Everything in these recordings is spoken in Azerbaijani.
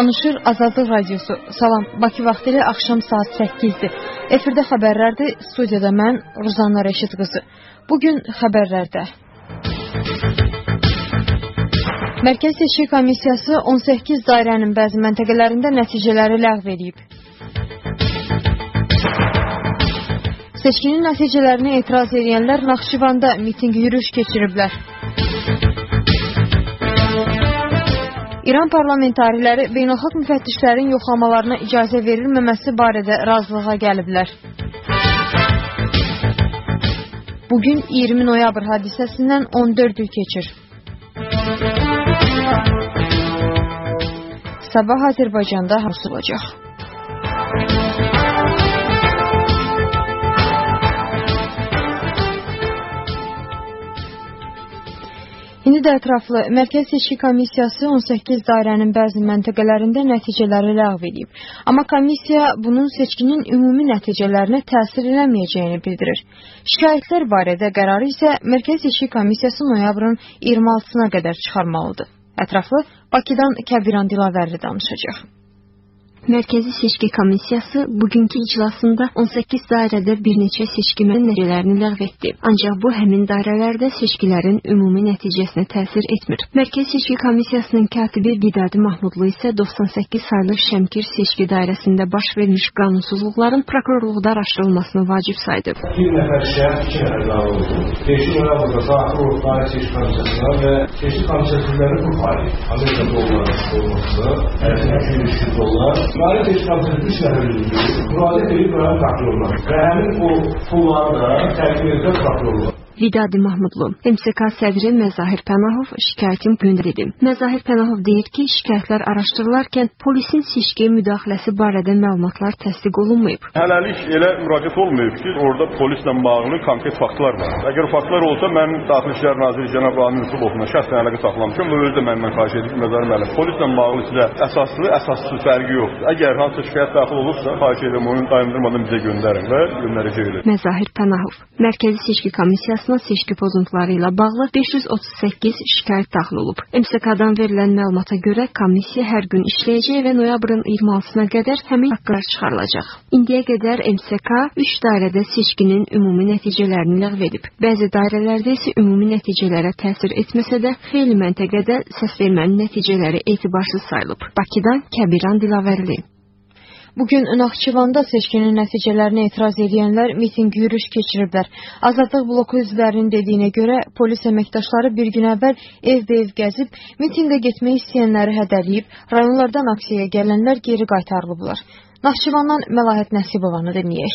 Danışır Azadlıq Radiosu. Salam, Bakı vaxtı ilə axşam saat 8-dir. Efirdə xəbərlərdir, studiyada mən, Ruzanna Rəşid qızı. Bugün xəbərlərdə. Mərkəzi Seçki Komissiyası 18 dairənin bəzi məntəqələrində nəticələri ləğv edib. Seçkinin nəticələrinə etiraz edənlər Naxçıvanda mitinq yürüyüş keçiriblər. İran parlamentariləri beynəlxalq müfəttişlərin yoxlamalarına icazə verilməməsi barədə razılığa gəliblər. Bugün 20 noyabr hadisəsindən 14 il keçir. Sabah Azərbaycanda hava olacaq. İndi də ətraflı Mərkəzi Seçki Komissiyası 18 dairənin bəzi məntəqələrində nəticələri ləğv edib. Amma komissiya bunun seçkinin ümumi nəticələrinə təsir eləməyəcəyini bildirir. Şikayətlər barədə qərarı isə Mərkəzi Seçki Komissiyası noyabrın 26-sına qədər çıxarmalıdır. Ətraflı Bakıdan Kəbiran Dilavərli danışacaq. Mərkəzi Seçki Komissiyası bugünkü iclasında 18 dairədə bir neçə seçki nəticələrini ləğv etdi. Ancaq bu həmin dairələrdə seçkilərin ümumi nəticəsinə təsir etmir. Mərkəzi Seçki Komissiyasının katibi Vidadi Mahmudlu isə 98 saylı Şəmkir seçki dairəsində baş vermiş qanunsuzluqların prokurorluqda araşdırılmasını vacib saydı. Bir nəfər şəxs, 2 nəfər dava oldu. Seçki noyabrda daxil olub Seçki Komissiyasına və seçki komissiyasının bu faiz Amerika dolları olması, $200 İsrail Seçki Komissiyası 3 nəfər müraciət edib buna daxil olmaq və həmin o pulları da təqdim edə prokurorluğa. Vidadi Mahmudlu, MSK sədri Məzahir Pənahov şikayətin göndərdi. Məzahir Pənahov deyir ki, şikayətlər araşdırılarkən polisin seçkiyə müdaxiləsi barədə məlumatlar təsdiq olunmayıb. Hələlik elə müraciət olmayıb ki, orada polislə bağlı konkret faktlar var. Əgər faktlar olsa, mən Daxili İşlər Naziri cənab Ramin Yusupovla şəxsən əlaqə saxlamışam və özü də məndən xahiş edib Məzahir müəllim. Polislə bağlı sizə əsaslı, əsassız fərqi yoxdur. Əgər hansısa şikayət daxil olursa, xahiş edirəm onu dayandırmadan bizə göndərin və göndərəcəklər. Məzahir Pənahov, Mərkəzi Seçki Komissiyasının seçki pozuntuları ilə bağlı 538 şikayət daxil olub. MSK-dan verilən məlumata görə komissiya hər gün işləyəcək və noyabrın 26-sına qədər həmin haqqlar çıxarılacaq. İndiyə qədər MSK 3 dairədə seçkinin ümumi nəticələrini ləğv edib. Bəzi dairələrdə isə ümumi nəticələrə təsir etməsə də xeyli məntəqədə səsvermənin nəticələri etibarsız sayılıb. Bakıdan Kəbiran Dilavərli. Bugün Naxçıvanda seçkinin nəticələrinə etiraz edənlər mitinq yürüyüş keçiriblər. Azadlıq bloku üzvlərinin dediyinə görə polis əməkdaşları bir gün əvvəl ev-ev gəzib, mitinqə getmək istəyənləri hədələyib, rayonlardan aksiyaya gələnlər geri qaytarılıblar. Naxçıvandan Məlahət Nəsibovanı dinləyək.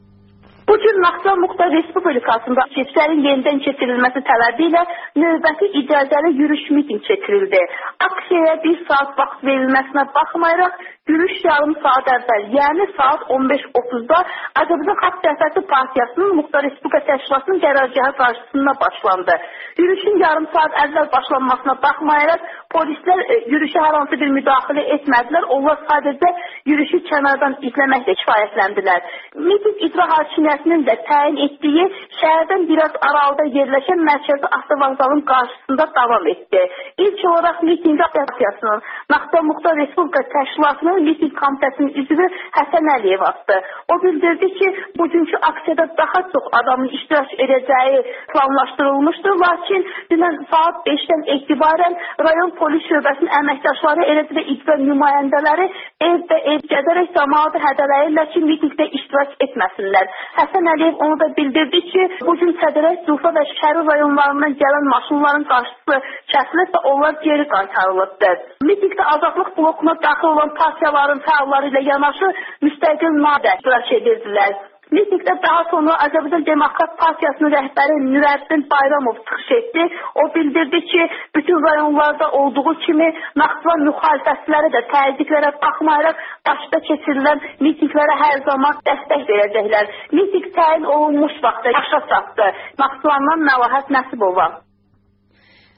Bugün Naxçıvan Muxtar Respublikasında seçkilərin yenidən keçirilməsi tələbi ilə növbəti icazəli yürüyüş miting keçirildi. Aksiyaya 1 saat vaxt verilməsinə baxmayaraq, yürüyüş yarım saat əvvəl, yəni saat 15:30-da Azərbaycan Xalq Cəbhəsi Partiyasının Muxtar Respublika Təşkilatının qərargahı qarşısında başlandı. Yürüyüşün yarım saat əvvəl başlanmasına baxmayaraq, polislər yürüyüşə hər hansı bir müdaxilə etmədilər. Onlar sadəcə yürüyüşü kənardan izləməklə kifayətləndilər. Miting icra hakimiyyətinin də təyin etdiyi şəhərdən biraz aralıda yerləşən mərkəzi avtovağzalın qarşısında davam etdi. İlk olaraq mitingə partiyasının Naxçıvan Muxtar Respublika Təşkilatının miting komitəsinin üzvü Həsən Əliyev atdı. O bildirdi ki, bugünkü aksiyada daha çox adamın iştirak edəcəyi planlaşdırılmışdır. Lakin dünən saat 5-dən etibarən rayon polis şöbəsinin əməkdaşları, eləcə də icra nümayəndələri ev gəzərək cəmaatı hədələyirlər ki, mitingdə iştirak etməsinlər. Həsən Əliyev onu da bildirdi ki, bugün Sədərək, Zulfa və Şəhəri rayonlarından gələn maşınların qarşısı kəsilib və onlar geri qaytarılıbdır. Mitingdə Azadlıq blokuna daxil olan partiyaların fəalları ilə yanaşı müstəqil nadə iştirak edirdilər. Mitingdə daha sonra Azərbaycan Demokrat Partiyasının rəhbəri Nürəddin Bayramov çıxış etdi. O bildirdi ki, bütün rayonlarda olduğu kimi Naxçıvan müxalifətçiləri də təzyiqlərə baxmayaraq Bakıda keçirilən mitinglərə hər zaman dəstək verəcəklər. Miting təyin olunmuş vaxtda başa çatdı. Naxçıvandan Məlahət Nəsibova.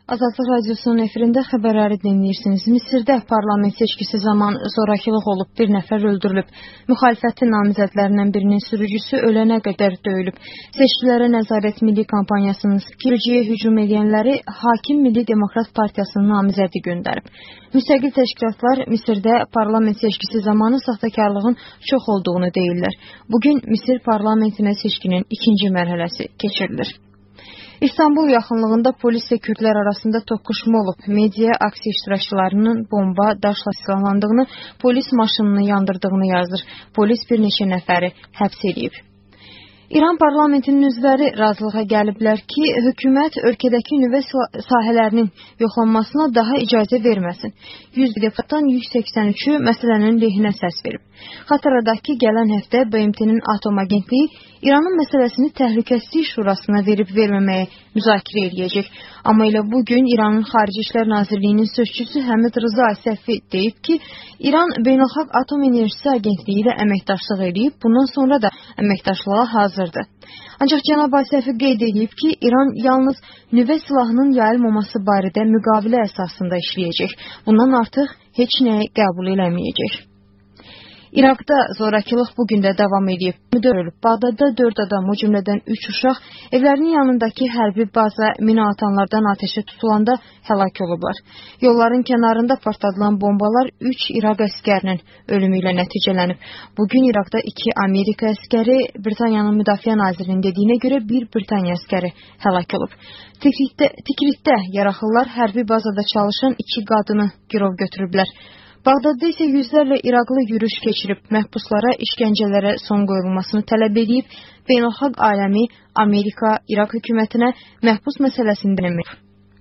Azadlıq Radiosunun efirində xəbərləri dinləyirsiniz. Misirdə parlament seçkisi zamanı zorakılıq olub, bir nəfər öldürülüb. Müxalifətin namizədlərindən birinin sürücüsü ölənə qədər döyülüb. Seçkilərə nəzarət milli kampaniyasının sürücüyə hücum edənləri Hakim Milli Demokrat Partiyasının namizədi göndərib. Müstəqil təşkilatlar Misirdə parlament seçkisi zamanı saxtakarlığın çox olduğunu deyirlər. Bugün Misir parlamentinə seçkinin ikinci mərhələsi keçirilir. İstanbul yaxınlığında polis və kürdlər arasında toqquşma olub. Media aksiya iştirakçılarının bomba, daşla silahlandığını, polis maşınını yandırdığını yazır. Polis bir neçə nəfəri həbs edib. İran parlamentinin üzvləri razılığa gəliblər ki, hökumət ölkədəki nüvə sahələrinin yoxlanmasına daha icazə verməsin. 100 deputatdan 183-ü məsələnin lehinə səs verib. Xatırladaq ki, gələn həftə BMT-nin Atom Agentliyi İranın məsələsini Təhlükəsizlik Şurasına verib-verməməyə müzakirə edəcək. Amma elə bugün İranın Xarici İşlər Nazirliyinin sözçüsü Həmid Rıza Əsəfi deyib ki, İran Beynəlxalq Atom Enerjisi Agentliyi ilə əməkdaşlıq edib, bundan sonra da əməkdaşlığa hazırdır. Ancaq cənab Əsəfi qeyd edib ki, İran yalnız nüvə silahının yayılmaması barədə müqavilə əsasında işləyəcək. Bundan artıq heç nəyi qəbul eləməyəcək. İraqda zorakılıq bugün də davam edib. Müdürülüb. Bağdadda 4 adam, o cümlədən 3 uşaq, evlərinin yanındakı hərbi baza mina atanlardan ateşə tutulanda həlak olublar. Yolların kənarında partladılan bombalar 3 İraq əskərinin ölümü ilə nəticələnib. Bugün İraqda 2 Amerika əskəri, Britaniyanın Müdafiə Nazirinin dediyinə görə 1 Britaniya əskəri həlak olub. Tikritdə yaraxıllar hərbi bazada çalışan 2 qadını girov götürüblər. Bağdadda isə yüzlərlə İraqlı yürüş keçirib, məhbuslara işgəncələrə son qoyulmasını tələb edib, beynəlxalq aləmi Amerika, İraq hökumətinə məhbus məsələsində demir.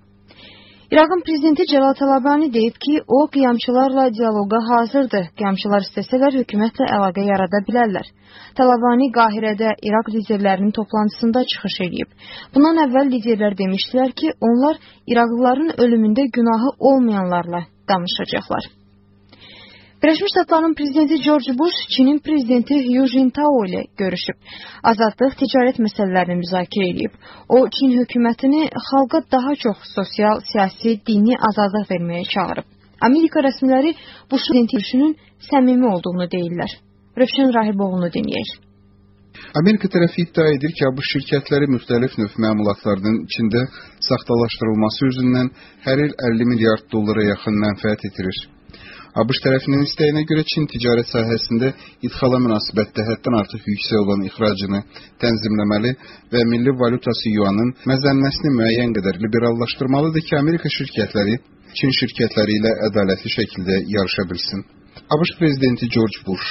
İraqın prezidenti Cəlal Talabani deyib ki, o qiyamçılarla dialoqa hazırdır. Qiyamçılar istəsələr hökumətlə əlaqə yarada bilərlər. Talabani Qahirədə İraq liderlərinin toplantısında çıxış edib. Bundan əvvəl liderlər demişdilər ki, onlar İraqlıların ölümündə günahı olmayanlarla danışacaqlar. Birləşmiş Ştatların prezidenti George Bush, Çinin prezidenti Hu Jintao ilə görüşüb. Azadlıq, ticarət məsələlərini müzakirə edib. O, Çin hökumətini xalqa daha çox sosial, siyasi, dini azadlıq verməyə çağırıb. Amerika rəsmiləri Bush görüşünün səmimi olduğunu deyirlər. Rövşən Rahiboğlu'nu dinləyək. Amerika tərəfi iddia edir ki, ABŞ şirkətləri müxtəlif növ məmulatlarının içində saxtalaşdırılması üzündən hər il 50 milyard dollara yaxın mənfəət itirir. ABŞ tərəfinin istəyinə görə Çin ticarət sahəsində idxala münasibətdə həddən artıq yüksək olan ixracını tənzimləməli və milli valutası yuanın məzənnəsini müəyyən qədər liberallaşdırmalıdır ki, Amerika şirkətləri Çin şirkətləri ilə ədalətli şəkildə yarışa bilsin. ABŞ prezidenti George Bush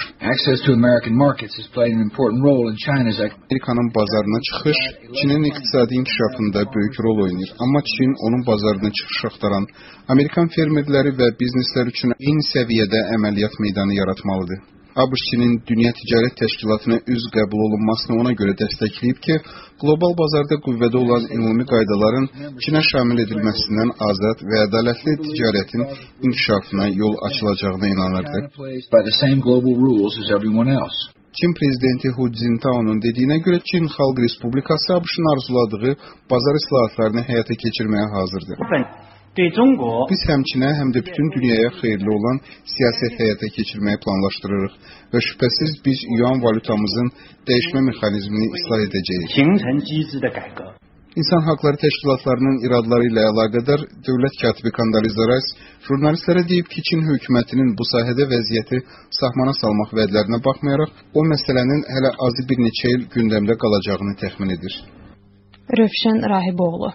Amerikanın bazarına çıxış Çinin iqtisadi inkişafında böyük rol oynayır. Amma Çin onun bazarına çıxış axtaran Amerikan fermerləri və bizneslər üçün eyni səviyyədə əməliyyat meydanı yaratmalıdır. ABŞ Çinin Dünya Ticarət Təşkilatına üzv qəbul olunmasını ona görə dəstəkləyib ki, qlobal bazarda qüvvədə olan ümumi qaydaların Çinə şamil edilməsindən azad və ədalətli ticarətin inkişafına yol açılacağına inanırdı. Çin prezidenti Hu Jintao'nun dediyinə görə Çin Xalq Respublikası ABŞ-ın arzuladığı bazar islahatlarını həyata keçirməyə hazırdır. Biz həm Çinə, həm də bütün dünyaya xeyirli olan siyasət həyata keçirməyi planlaşdırırıq və şübhəsiz biz yuan valutamızın dəyişmə mexanizmini islah edəcəyik. İnsan haqları təşkilatlarının iradları ilə əlaqədar dövlət katibi Kandaliza Rice jurnalistlərə deyib ki, Çin hökumətinin bu sahədə vəziyyəti sahmana salmaq vədlərinə baxmayaraq, o məsələnin hələ azı bir neçə il gündəmdə qalacağını təxmin edir. Rövşən Rahiboğlu.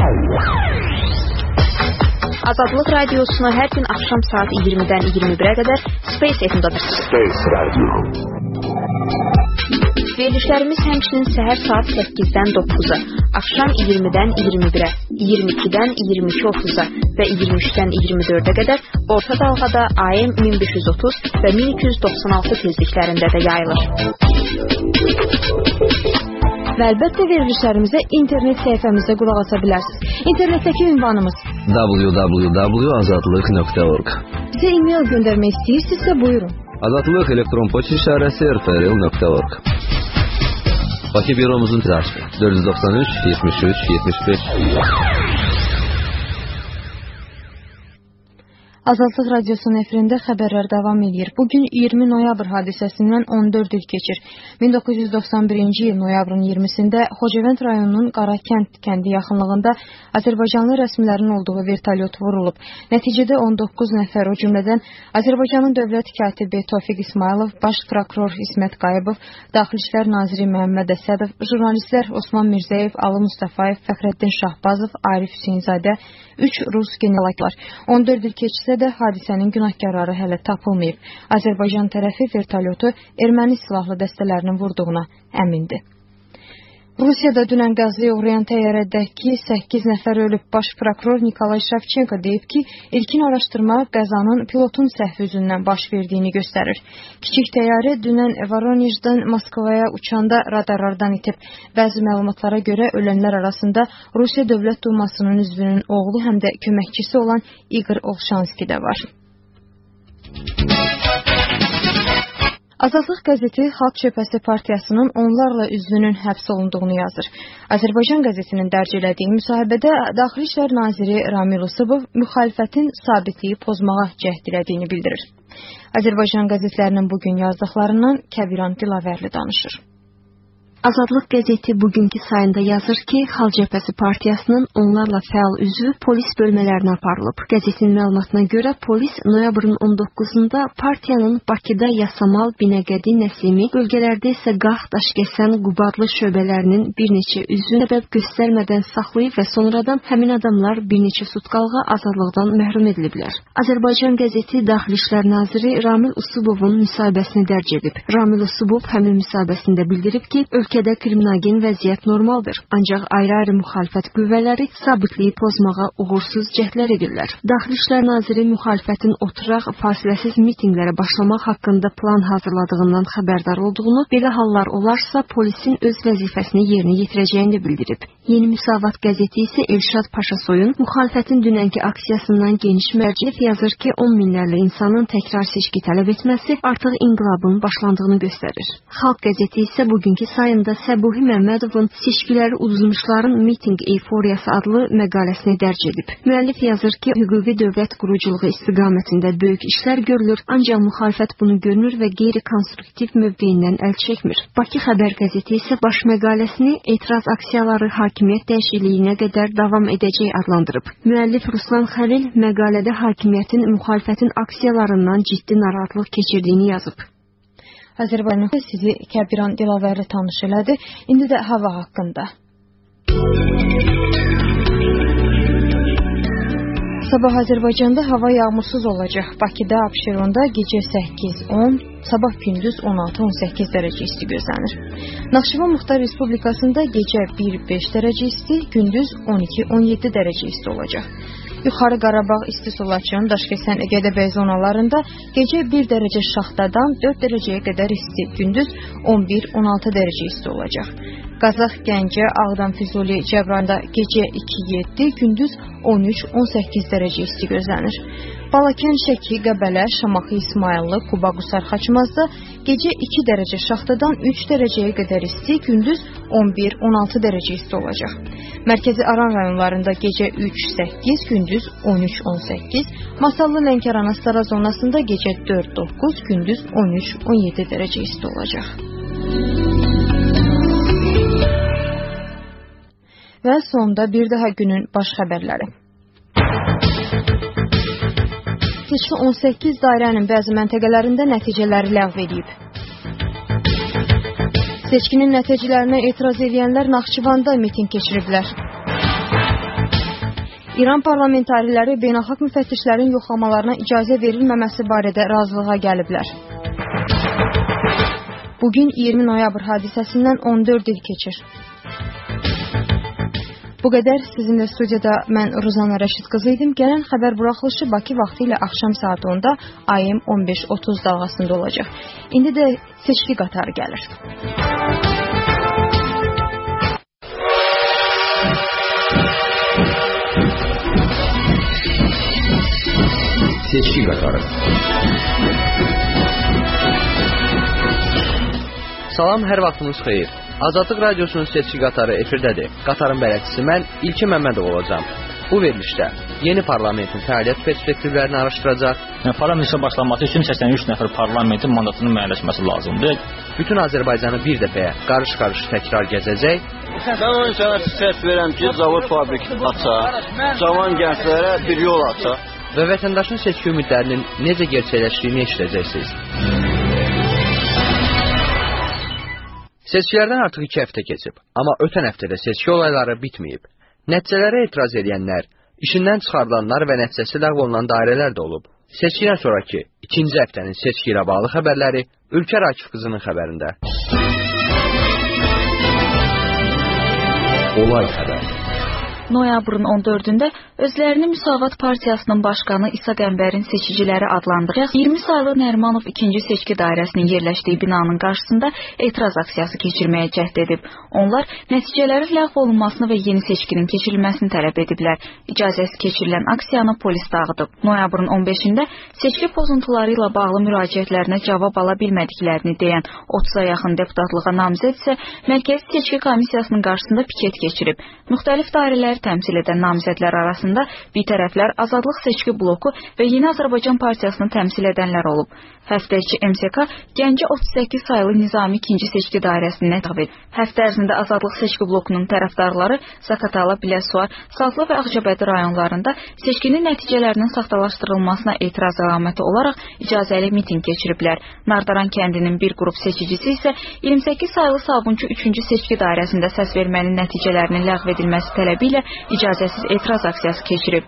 Azadlıq Radiosunu hər gün axşam saat 20-dən 21-ə qədər Space FM-də Space Radio. Verilişlərimiz həmçinin səhər saat 8-dən 9-a, axşam 20-dən 21-ə, 22-dən 22:30-a və 23-dən 24-ə qədər orta dalğada AM 1530 və 1296 tezliklərində də yayılır. Və əlbəttə verilişlərimizə internet səhifəmizdə qulaq asa bilərsiniz. İnternetdəki ünvanımız www.azadlıq.org. Bizə e-mail göndərmək istəyirsinizsə buyurun. Azadlıq elektron poçt işarəsi rtrl.org. Bakı büromuzun adresi 493 73 75. Azadlıq Radiosunun efirində xəbərlər davam edir. Bugün 20 noyabr hadisəsindən 14 il keçir. 1991-ci il noyabrın 20-sində Xocavənd rayonunun Qarakənd kəndi yaxınlığında Azərbaycanlı rəsmilərin olduğu vertolyot vurulub. Nəticədə 19 nəfər, o cümlədən Azərbaycanın dövlət katibi Tofiq İsmailov, baş prokuror İsmət Qayıbov, Daxili İşlər naziri Məhəmməd Əsədov, jurnalistlər Osman Mirzəyev, Ali Mustafayev, Fəxrəddin Şahbazov, Arif Hüseynzadə, 3 rus generallar. 14 il keçsə də hadisənin günahkarları hələ tapılmayıb. Azərbaycan tərəfi vertolyotu erməni silahlı dəstələrinin vurduğuna əmindir. Rusiyada dünən qəzaya uğrayan təyyarədəki 8 nəfər ölüb. Baş prokuror Nikolay Şevçenko deyib ki, ilkin araşdırma qəzanın pilotun səhvi üzündən baş verdiyini göstərir. Kiçik təyyarə dünən Voronejdən Moskvaya uçanda radarlardan itib. Bəzi məlumatlara görə ölənlər arasında Rusiya Dövlət Dumasının üzvünün oğlu həm də köməkçisi olan Igor Olşanski də var. Azadlıq qəzeti Xalq Cəbhəsi partiyasının onlarla üzvünün həbs olunduğunu yazır. Azərbaycan qəzetinin dərc elədiyi müsahibədə Daxili İşlər naziri Ramil Usubov müxalifətin sabitliyi pozmağa cəhd elədiyini bildirir. Azərbaycan qəzetlərinin bugün yazdıqlarından Kəbiran Dilavərli danışır. Azadlıq qəzeti bugünkü sayında yazır ki, Xalq Cəbhəsi partiyasının onlarla fəal üzvü polis bölmələrinə aparılıb. Qəzetin məlumatına görə polis noyabrın 19-da partiyanın Bakıda Yasamal, Binəqədi, Nəsimi, bölgələrdə isə Qax, Daşkəsən, Qubadlı şöbələrinin bir neçə üzvünü səbəb göstərmədən saxlayıb və sonradan həmin adamlar bir neçə sutkalığa azadlıqdan məhrum ediliblər. Azərbaycan qəzeti Daxili İşlər naziri Ramil Usubovun müsahibəsini dərc edib. Ramil Usubov həmin müsahibəsində bildirib ki, ölkədə kriminogen vəziyyət normaldır, ancaq ayrı-ayrı müxalifət qüvvələri sabitliyi pozmağa uğursuz cəhdlər edirlər. Daxili İşlər naziri müxalifətin oturaq, fasiləsiz mitinqlərə başlamaq haqqında plan hazırladığından xəbərdar olduğunu, belə hallar olarsa polisin öz vəzifəsini yerinə yetirəcəyini bildirib. Yeni Müsavat qəzeti isə Elşad Paşasoyun müxalifətin dünənki aksiyasından geniş mərcif yazır ki, 10 minlərlə insanın təkrar seçki tələb etməsi artıq inqilabın başlandığını göstərir. Xalq qəzeti isə bugünkü sayında Səbuhi Məmmədovun seçkiləri uduzmuşların miting eyforiyası adlı məqaləsini dərc edib. Müəllif yazır ki, hüquqi dövlət quruculuğu istiqamətində böyük işlər görülür, ancaq müxalifət bunu görmür və qeyri-konstruktiv mövqeyindən əl çəkmir. Bakı Xəbər qəzeti isə baş məqaləsini etiraz aksiyaları hakimiyyət dəyişikliyinə qədər davam edəcək adlandırıb. Müəllif Ruslan Xəlil məqalədə hakimiyyətin müxalifətin aksiyalarından ciddi narahatlıq keçirdiyini yazıb. Azərbaycanı sizi Kəbiran Dilavərli tanış elədi. İndi də hava haqqında. Sabah Azərbaycanda hava yağmursuz olacaq. Bakıda, Abşeronda gecə 8-10, sabah gündüz 16-18 dərəcə isti gözlənir. Naxçıvan Muxtar Respublikasında gecə 1-5 dərəcə isti, gündüz 12-17 dərəcə isti olacaq. Yuxarı Qarabağ, İsti Sulaçın, Daşkəsən, Gədəbəy zonalarında gecə 1 dərəcə şaxtadan 4 dərəcəyə qədər isti, gündüz 11-16 dərəcə isti olacaq. Qazax, Gəncə, Ağdam, Füzuli, Cəbrayılda gecə 2-7, gündüz 13-18 dərəcə isti gözlənir. Balakən, Şəki, Qəbələ, Şamaxı, İsmayıllı, Quba, Qusar, Xaçmazda gecə 2 dərəcə şaxtadan 3 dərəcəyə qədər isti, gündüz 11-16 dərəcə isti olacaq. Mərkəzi Aran rayonlarında gecə 3-8, gündüz 13-18, Masallı, Lənkəran, Astara zonasında gecə 4-9, gündüz 13-17 dərəcə isti olacaq. Və sonda bir daha günün baş xəbərləri. Seçki 18 dairənin bəzi məntəqələrində nəticələri ləğv edib. Seçkinin nəticələrinə etiraz edənlər Naxçıvanda miting keçiriblər. İran parlamentariləri beynəlxalq müfəttişlərin yoxlamalarına icazə verilməməsi barədə razılığa gəliblər. Bugün 20 noyabr hadisəsindən 14 il keçir. Bu qədər sizinlə studiyada mən Ruzana Rəşid qızı idim. Gələn xəbər buraxılışı Bakı vaxtı ilə axşam saat 10-da AM 15:30 dalğasında olacaq. İndi də seçki qatarı gəlir. Seçki qatarı. Salam, hər vaxtınız xeyir. Azadlıq Radiosunun seçki qatarı efirdədir. Qatarın bələdçisi mən İlki Məmmədov olacağım. Bu verilişdə yeni parlamentin fəaliyyət perspektivlərini araşdıracaq. Parlamentin başlanması üçün 83 nəfər parlamentin mandatının müəyyənləşməsi lazımdır. Bütün Azərbaycanı bir dəfəyə qarış-qarış təkrar gəzəcək. Mən o insana səs verirəm ki, zavod fabrik aça, cavan gənclərə bir yol aça. Və vətəndaşın seçki ümidlərinin necə gerçəkləşdiyini eşidəcəksiniz. Seçkilərdən artıq 2 həftə keçib, amma ötən həftədə seçki olayları bitməyib. Nəticələrə etiraz edənlər, işindən çıxarılanlar və nəticəsi ləğv olunan dairələr də olub. Seçkidən sonraki 2-ci həftənin seçki ilə bağlı xəbərləri Ülkər Akif qızının xəbərində. Olay xəbər. Noyabrın 14-də özlərini Müsavat Partiyasının başqanı İsa Qəmbərin seçiciləri adlandıraraq 20 saylı Nərimanov 2-ci seçki dairəsinin yerləşdiyi binanın qarşısında etiraz aksiyası keçirməyə cəhd edib. Onlar nəticələrin ləğv olunmasını və yeni seçkinin keçirilməsini tələb ediblər. İcazəsiz keçirilən aksiyanı polis dağıdıb. Noyabrın 15-də seçki pozuntuları ilə bağlı müraciətlərinə cavab ala bilmədiklərini deyən 30-a yaxın deputatlığa namizəd isə Mərkəzi Seçki Komissiyasının qarşısında piket keçirib. Müxtəlif dairələr təmsil edən namizədlər arasında bitərəflər Azadlıq Seçki Bloku və Yeni Azərbaycan Partiyasını təmsil edənlər olub. Həftə içi MSK Gəncə 38 sayılı Nizami 2-ci seçki dairəsini ləğv edib. Həftə ərzində Azadlıq Seçki Blokunun tərəfdarları Zaqatala, Biləsuvar, Salxlı və Ağcabədi rayonlarında seçkinin nəticələrinin saxtalaşdırılmasına etiraz əlaməti olaraq icazəli miting keçiriblər. Nardaran kəndinin bir qrup seçicisi isə 28 sayılı Sabunçu 3-cü seçki dairəsində səs vermənin nəticələrinin ləğv edilməsi tələbi ilə icazəsiz etiraz aksiyası keçirib.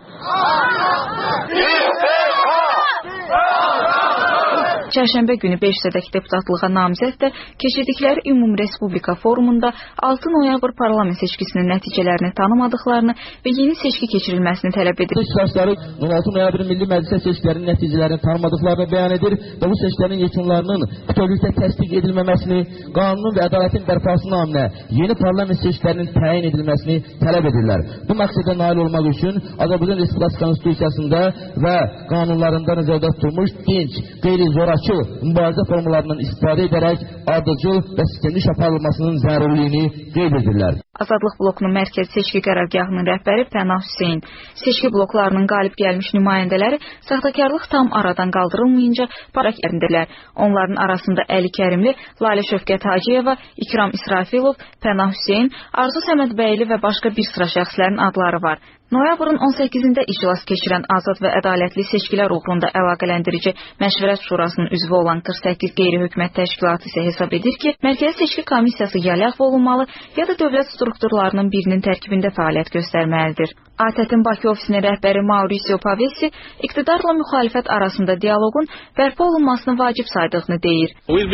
Çərşənbə günü 5 sədəki deputatlığa namizəd də keçirdikləri Ümumi Respublika forumunda 6 noyabr parlament seçkisinin nəticələrini tanımadıqlarını və yeni seçki keçirilməsini tələb edir. İxtisasları 16 noyabr Milli Məclisə seçkilərinin nəticələrini tanımadıqlarını bəyan edir və bu seçkilərin yekunlarının bütövlükdə təsdiq edilməməsini, qanunun və ədalətin bərpası naminə yeni parlament seçkilərinin təyin edilməsini tələb edirlər. Bu məqsədə nail olmaq üçün Azərbaycan Respublikası Konstitusiyasında və qanunlarında nəzərdə tutulmuş dinc, qeyri-zorakı mübarizə formalarından istifadə edərək ardıcıl və sistemli aparılmasının zərurliyini qeyd edirlər. Azadlıq blokunun mərkəzi seçki qərargahının rəhbəri Pənah Hüseyn, seçki bloklarının qalib gəlmiş nümayəndələri saxtakarlıq tam aradan qaldırılmayınca parak ərindilər. Onların arasında Əli Kərimli, Lalə Şövkət Hacıyeva, İkram İsrafilov, Pənah Hüseyn, Arzu Səmədbəyli və başqa bir sıra şəxslərin adları var. Noyabrın 18-də iclas keçirən Azad və Ədalətli Seçkilər uğrunda əlaqələndirici Məşvərət Şurasının üzvü olan 48 qeyri-hökumət təşkilatı isə hesab edir ki, Mərkəzi Seçki Komissiyası ya ləğv olunmalı, ya da dövlət strukturlarının birinin tərkibində fəaliyyət göstərməlidir. ATƏT-in Bakı ofisinin rəhbəri Mauricio Pavesi iqtidarla müxalifət arasında dialoqun bərpa olunmasını vacib saydığını deyir.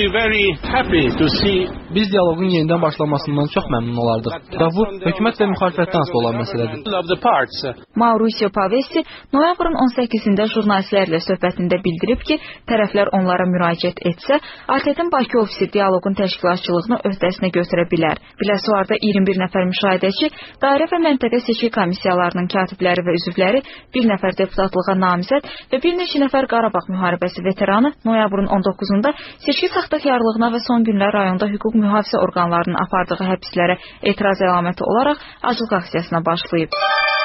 Biz dialoqun yenidən başlamasından çox məmnun olardıq və bu hökumət və müxalifətdən asılı olan məsələdir. Mauricio Pavesi noyabrın 18-də jurnalistlərlə söhbətində bildirib ki, tərəflər onlara müraciət etsə, ATƏT-in Bakı ofisi dialoqun təşkilatçılığını öhdəsinə götürə bilər. Biləsuvarda 21 nəfər müşahidəçi, dairə və məntəqə seçki komissiyalarının katibləri və üzvləri, bir nəfər deputatlığa namizəd və bir neçə nəfər Qarabağ müharibəsi veteranı noyabrın 19-da seçki saxtakarlığına və son günlər rayonda hüquq mühafizə orqanlarının apardığı həbslərə etiraz əlaməti olaraq aclıq aksiyasına başlayıb.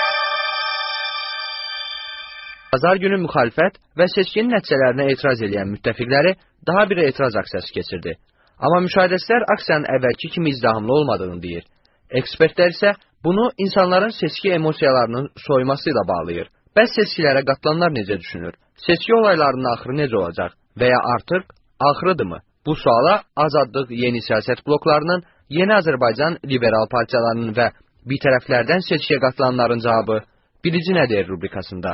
Bazar günü müxalifət və seçkinin nəticələrinə etiraz edən müttəfiqləri daha bir etiraz aksiyası keçirdi. Amma müşahidəçilər aksiyanın əvvəlki kimi izdihamlı olmadığını deyir. Ekspertlər isə bunu insanların seçki emosiyalarının soyması ilə bağlayır. Bəs seçkilərə qatılanlar necə düşünür? Seçki olaylarının axırı necə olacaq? Və ya artıq axırıdırmı? Bu suala Azadlıq Yeni Siyasət bloklarının, Yeni Azərbaycan liberal partiyalarının və bitərəflərdən seçkiyə qatılanların cavabı Bilici nə deyir rubrikasında.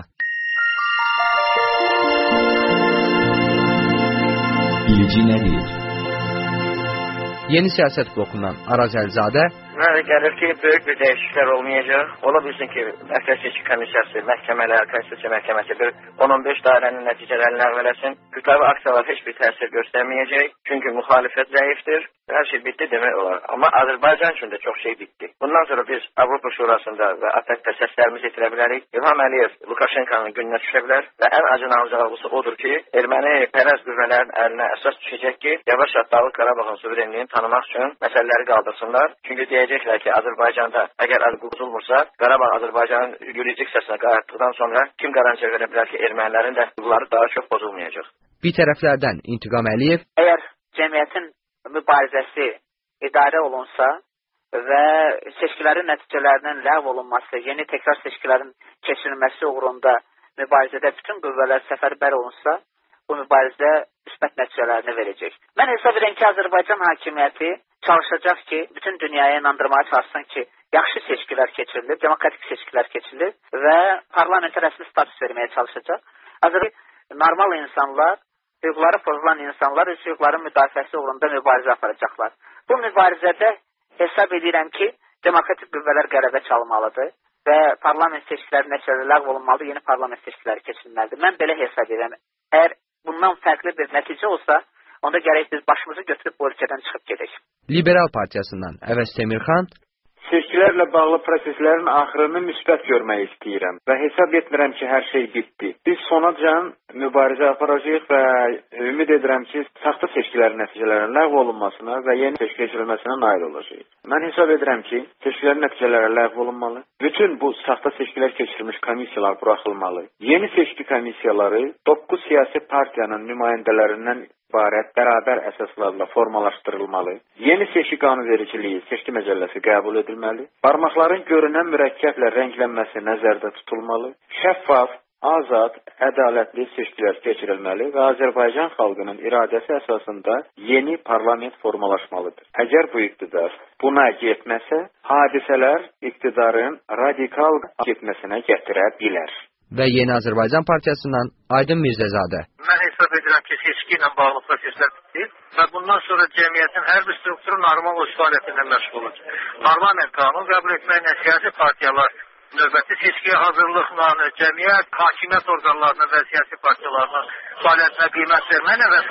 Bilici nə deyir? Yeni Siyasət blokundan Araz Əlizadə Mənə gəlir ki, böyük bir dəyişikliklər olmayacaq. Ola bilsin ki, Mərkəzi Seçki Komissiyası, məhkəmələr, Konstitusiya Məhkəməsi bir 10-15 dairənin nəticələrini ləğv eləsin. Kütləvi aksiyalar heç bir təsir göstərməyəcək. Çünki müxalifət zəifdir. Hər şey bitdi demək olar. Amma Azərbaycan üçün də çox şey bitdi. Bundan sonra biz Avropa Şurasında və ATƏT-də səslərimizi itirə bilərik. İlham Əliyev Lukashenkonun gününə düşə bilər və ən acınacaqlısı odur ki, erməni pərəz qüvvələrin əlinə əsas düşəcək ki, yavaş-yavaş Dağlıq Qarabağın suverenliyini tanımaq üçün məsələləri qaldırsınlar. Çünki deyəcəklər ki, Azərbaycanda əgər adı qudurulmursa, Qarabağ Azərbaycanın yuridik hissəsinə qayıtdıqdan sonra kim qarantiya verə bilər ki, ermənilərin də hüquqları daha çox pozulmayacaq? Bir tərəflərdən İntiqam Əliyev, əgər cəmiyyətin mübarizəsi idarə olunsa və seçkilərin nəticələrinin ləğv olunması, yeni təkrar seçkilərin keçirilməsi uğrunda mübarizədə bütün qüvvələr səfərbər olunsa, bu mübarizə müsbət nəticələrini verəcək. Mən hesab edirəm ki, Azərbaycan hakimiyyəti çalışacaq ki, bütün dünyaya inandırmağa çalışsın ki, yaxşı seçkilər keçirilir, demokratik seçkilər keçirilir və parlamentə rəsmi status verməyə çalışacaq. Azərbaycan normal insanlar, hüquqları pozulan insanlar öz hüquqların müdafiəsi uğrunda mübarizə aparacaqlar. Bu mübarizədə hesab edirəm ki, demokratik qüvvələr qələbə çalmalıdır və parlament seçkiləri nəticələri ləğv olunmalıdır, yeni parlament seçkiləri keçirilməlidir. Mən belə hesab edirəm. Əgər bundan fərqli bir nəticə olsa, onda gərək biz başımızı götürüb bu ölkədən çıxıb gedək. Liberal Partiyasından Əvəz Temirxan, seçkilərlə bağlı proseslərin axırını müsbət görmək istəyirəm və hesab etmirəm ki, hər şey bitdi. Biz sonacan mübarizə aparacağıq və ümid edirəm ki, saxta seçkilərin nəticələrinin ləğv olunmasına və yeni seçki keçirilməsinə nail olacağıq. Mən hesab edirəm ki, seçkilərin nəticələri ləğv olunmalı. Bütün bu saxta seçkilər keçirilmiş komissiyalar buraxılmalı. Yeni seçki komissiyaları 9 siyasi partiyanın nümayəndələrindən ibarət bərabər əsaslarla formalaşdırılmalı. Yeni seçki qanunvericiliyi seçki məcəlləsi qəbul edilməli. Barmaqların görünən mürəkkəblə rənglənməsi nəzərdə tutulmalı. Şəffaf, azad, ədalətli seçkilər keçirilməli və Azərbaycan xalqının iradəsi əsasında yeni parlament formalaşmalıdır. Əgər bu iqtidar buna getməsə, hadisələr iqtidarın radikal getməsinə gətirə bilər. Və Yeni Azərbaycan Partiyasından Aydın Mirzəzadə. Mən hesab edirəm ki, seçki ilə bağlı proseslər bitdi və bundan sonra cəmiyyətin hər bir strukturu normal öz fəaliyyətinə məşğul olacaq. Parlament qanun qəbul etməklə siyasi partiyalar növbəti seçkiyə hazırlıqla, cəmiyyət, hakimiyyət orqanlarına və siyasi partiyalarına fəaliyyətinə qiymət verməklə və s.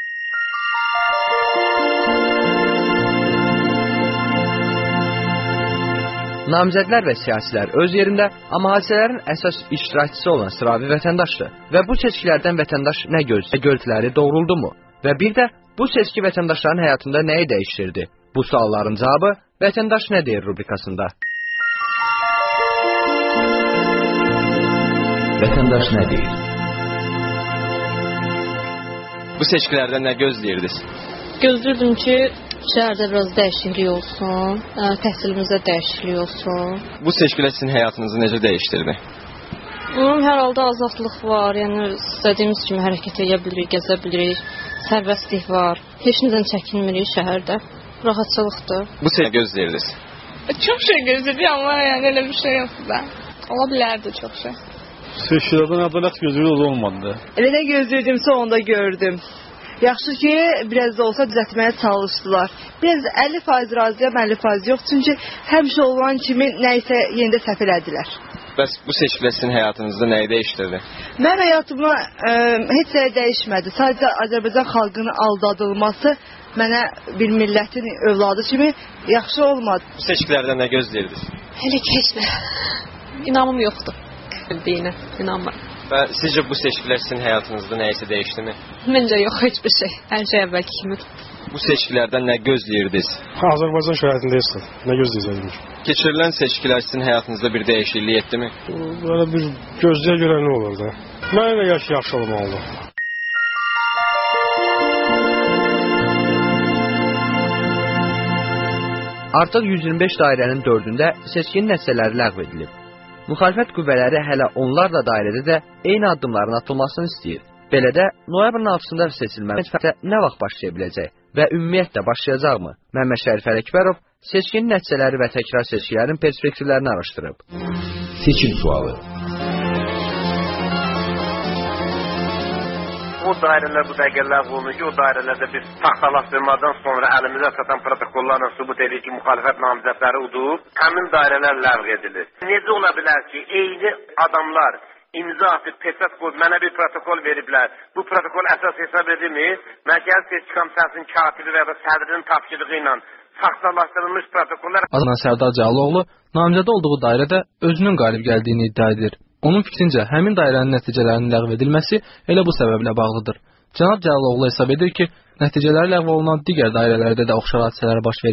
Namizədlər və siyasilər öz yerində, amma hadisələrin əsas iştirakçısı olan sıravi vətəndaşdır. Və bu seçkilərdən vətəndaş nə gözləyir? Gözləri doğruldu mu? Və bir də bu seçki vətəndaşların həyatında nəyi dəyişdirdi? Bu sualların cavabı Vətəndaş nə deyir rubrikasında. Vətəndaş nə deyir? Bu seçkilərdən nə gözləyirdiniz? Gözləyirdim ki, şəhərdə biraz dəyişiklik olsun, təhsilimizdə dəyişiklik olsun. Bu seçkilər sizin həyatınızı necə dəyişdirdi? Bunun hər halda azadlıq var, yəni istədiyimiz kimi hərəkət edə bilirik, gəzə bilirik, sərbəstlik var. Heç nədən çəkinmirik şəhərdə, rahatçılıqdır. Bu seçkiləri gözləyirdiniz? Çox şey gözlədik, amma yəni elə bir şey yoxdur da. Ola bilərdi çox şey. Seçkilərdən ədalət gözləyirdi, olmadı. Elə nə gözləyirdimsə onu da gördüm. Yaxşı ki, biraz da olsa düzəltməyə çalışdılar. Biraz 50% razıyam, 50% yox. Çünki həmişə olan kimi nəyisə yenidə səhv elədilər. Bəs bu seçkilər sizin həyatınızda nəyi dəyişdirdi? Mənim həyatımda heç nə dəyişmədi. Sadəcə Azərbaycan xalqının aldadılması mənə bir millətin övladı kimi yaxşı olmadı. Bu seçkilərdən nə gözləyirdiniz? Hələ keçmə. İnamım yoxdur. Deyinə, inanmıram. Və sizcə bu seçkilər sizin həyatınızda nəyisə dəyişdimi? Məncə yox, heç bir şey. Hər şey əvvəlki kimidir. Bu seçkilərdən nə gözləyirdiniz? Azərbaycan şəhərindəyirsiniz. Nə gözləyəcəksiniz? Keçirilən seçkilər sizin həyatınızda bir dəyişiklik etdimi? Böyle bir gözləyə görə nə olur da? Mənə də yaxşı olmalıdır. Artıq 125 dairənin 4-ündə seçkinin nəticələri ləğv edilib. Müxalifət qüvvələri hələ onlarla dairədə də eyni addımların atılmasını istəyir. Belə də, noyabrın 6-sında seçilməli nə vaxt başlaya biləcək və ümumiyyətlə başlayacaqmı? Məmməd Şərif Ələkbərov seçkinin nəticələri və təkrar seçkilərin perspektivlərini araşdırıb. Seçim sualı. O dairələr bu dəqiqə ləğv olunur ki, o dairələrdə biz taxtalaşdırmadan sonra əlimizə çatan protokollarla sübut edir ki, müxalifət namizədləri udub, həmin dairələr ləğv edilir. Necə ola bilər ki, eyni adamlar imza atıb, pesat qoyub, mənə bir protokol veriblər. Bu protokol əsas hesab edilmir. Mərkəzi Seçki Komissiyasının katibi və ya sədrinin tapşırığı ilə saxtalaşdırılmış protokollar. Azərbaycan Sərdar Cəloğlu namizədə olduğu dairədə özünün qalib gəldiyini iddia edir. Onun fikrincə, həmin dairənin nəticələrinin ləğv edilməsi elə bu səbəblə bağlıdır. Cənab Cəloğlu hesab edir ki, nəticələri ləğv olunan digər dairələrdə də oxşar hadisələr baş verib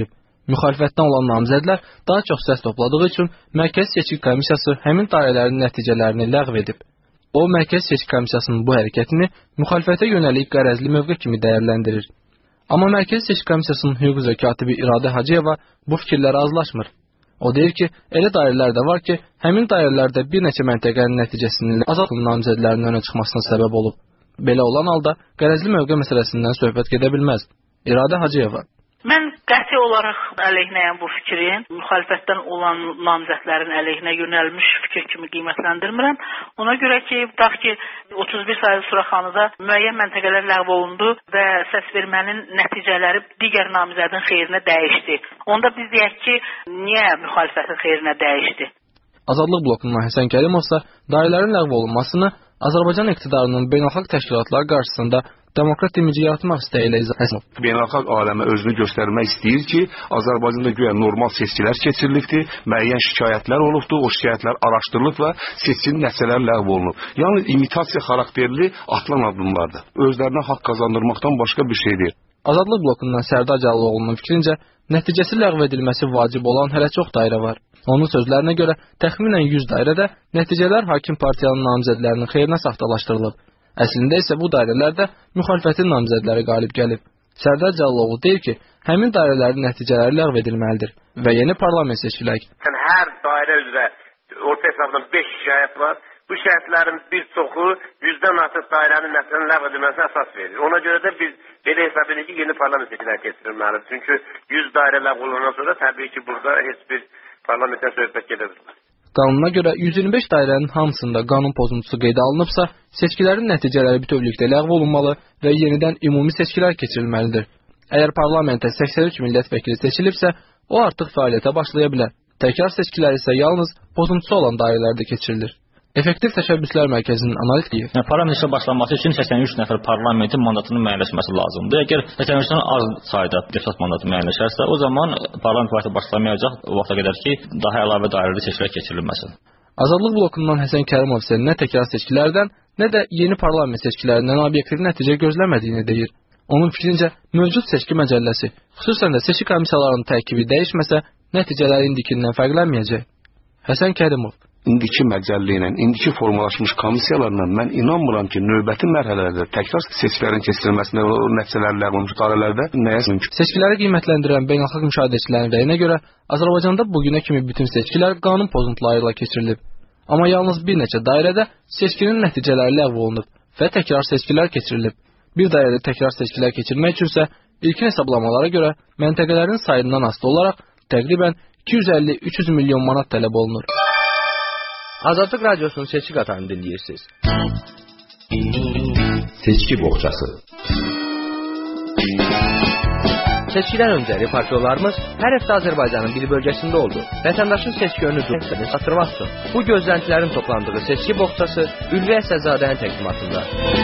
Müxalifətdən olan namizədlər daha çox səs topladığı üçün Mərkəzi Seçki Komissiyası həmin dairələrin nəticələrini ləğv edib. O, Mərkəzi Seçki Komissiyasının bu hərəkətini müxalifətə yönəlik qərəzli mövqe kimi dəyərləndirir. Amma Mərkəzi Seçki Komissiyasının hüquq üzrə katibi İradə Hacıyeva bu fikirlərə azlaşmır. O deyir ki, elə dairələr də var ki, həmin dairələrdə bir neçə məntəqənin nəticəsinin azad namizədlərinin önə çıxmasına səbəb olub. Belə olan halda qərəzli mövqe məsələsindən söhbət gedə bilməz. İradə Hacıyeva. Mən qəti olaraq əleyhinəyəm bu fikrin. Müxalifətdən olan namizədlərin əleyhinə yönəlmiş fikir kimi qiymətləndirmirəm. Ona görə ki, tutaq ki, 31 sayılı suraxanıda müəyyən məntəqələr ləğv olundu və səs vermənin nəticələri digər namizədin xeyrinə dəyişdi. Onda biz deyək ki, niyə müxalifətin xeyrinə dəyişdi? Azadlıq blokundan Həsən Kərimov isə dairələrin ləğv olunmasını Azərbaycan iqtidarının beynəlxalq təşkilatlar qarşısında demokrat imici yaratmaq istəyi ilə izah etdi. Beynəlxalq aləmə özünü göstərmək istəyir ki, Azərbaycanda güya normal seçkilər keçirilibdir, müəyyən şikayətlər olubdur, o şikayətlər araşdırılıb və seçkinin nəticələri ləğv olunub. Yəni imitasiya xarakterli atılan addımlardır. Özlərinə haqq qazandırmaqdan başqa bir şey deyil. Azadlıq blokundan Sərdar Cəlaloğlu'nun fikrincə, nəticəsi ləğv edilməsi vacib olan hələ çox dairə var. Onun sözlərinə görə təxminən 100 dairədə nəticələr hakim partiyanın namizədlərinin xeyrinə saxtalaşdırılıb. Əslində isə bu dairələrdə müxalifətin namizədləri qalib gəlib. Sərdar Cəlaloğlu deyir ki, həmin dairələrin nəticələri ləğv edilməlidir və yeni parlament seçilək. Hər dairə üzrə orta hesabdan 5 şikayət var. Bu şikayətlərin bir çoxu 100-dən artıq dairənin nəticənin ləğv edilməsinə əsas verir. Ona görə də biz belə hesab edirik ki, yeni parlament seçkiləri keçirilməlidir. Çünki 100 dairə ləğv olunandan sonra təbii ki, burada heç bir parlamentdən söhbət gedə bilmir. Qanuna görə 125 dairənin hamısında qanun pozuntusu qeydə alınıbsa, seçkilərin nəticələri bütövlükdə ləğv olunmalı və yenidən ümumi seçkilər keçirilməlidir. Əgər parlamentə 83 millət vəkili seçilibsə, o artıq fəaliyyətə başlaya bilər. Təkrar seçkilər isə yalnız pozuntusu olan dairələrdə keçirilir. Effektiv Təşəbbüslər Mərkəzinin analitikliyi. Parlamentin başlanması üçün 83 nəfər parlamentin mandatının müəyyənləşməsi lazımdır. Əgər 83-dən az sayda deputat mandatı müəyyənləşərsə, o zaman parlament fəaliyyətə başlamayacaq o vaxta qədər ki, daha əlavə dairəli seçkilər keçirilməsin. Azadlıq blokundan Həsən Kərimov isə nə təkrar seçkilərdən, nə də yeni parlament seçkilərindən obyektiv nəticə gözləmədiyini deyir. Onun fikrincə, mövcud seçki məcəlləsi, xüsusən də seçki komissiyalarının tərkibi dəyişməsə, nəticələr indikindən fərqlənməyəcək. Həsən Kərimov. İndiki məcəllə ilə, indiki formalaşmış komissiyalarla mən inanmıram ki, növbəti mərhələlərdə təkrar seçkilərin keçirilməsində və nəticələri ləğv olunmuş dairələrdə nəyə mümkün? Seçkiləri qiymətləndirən beynəlxalq müşahidəçilərin rəyinə görə Azərbaycanda bugünə kimi bütün seçkilər qanun pozuntuları ilə keçirilib. Amma yalnız bir neçə dairədə seçkinin nəticələri ləğv olunub və təkrar seçkilər keçirilib. Bir dairədə təkrar seçkilər keçirmək üçünsə ilkin hesablamalara görə məntəqələrin sayından asılı olaraq təqribən 250-300 milyon manat tələb olunur. Azadlıq Radiosunun seçki qatarını dinləyirsiniz. Seçki boğçası. Seçkiden öncə reportyorlarımız hər həftə Azərbaycanın bir bölgəsində oldu. Vətəndaşın seçki önünü satırmaq üçün bu gözləntilərin toplandığı seçki boğçası Ülviyə Səzadənin təqdimatında.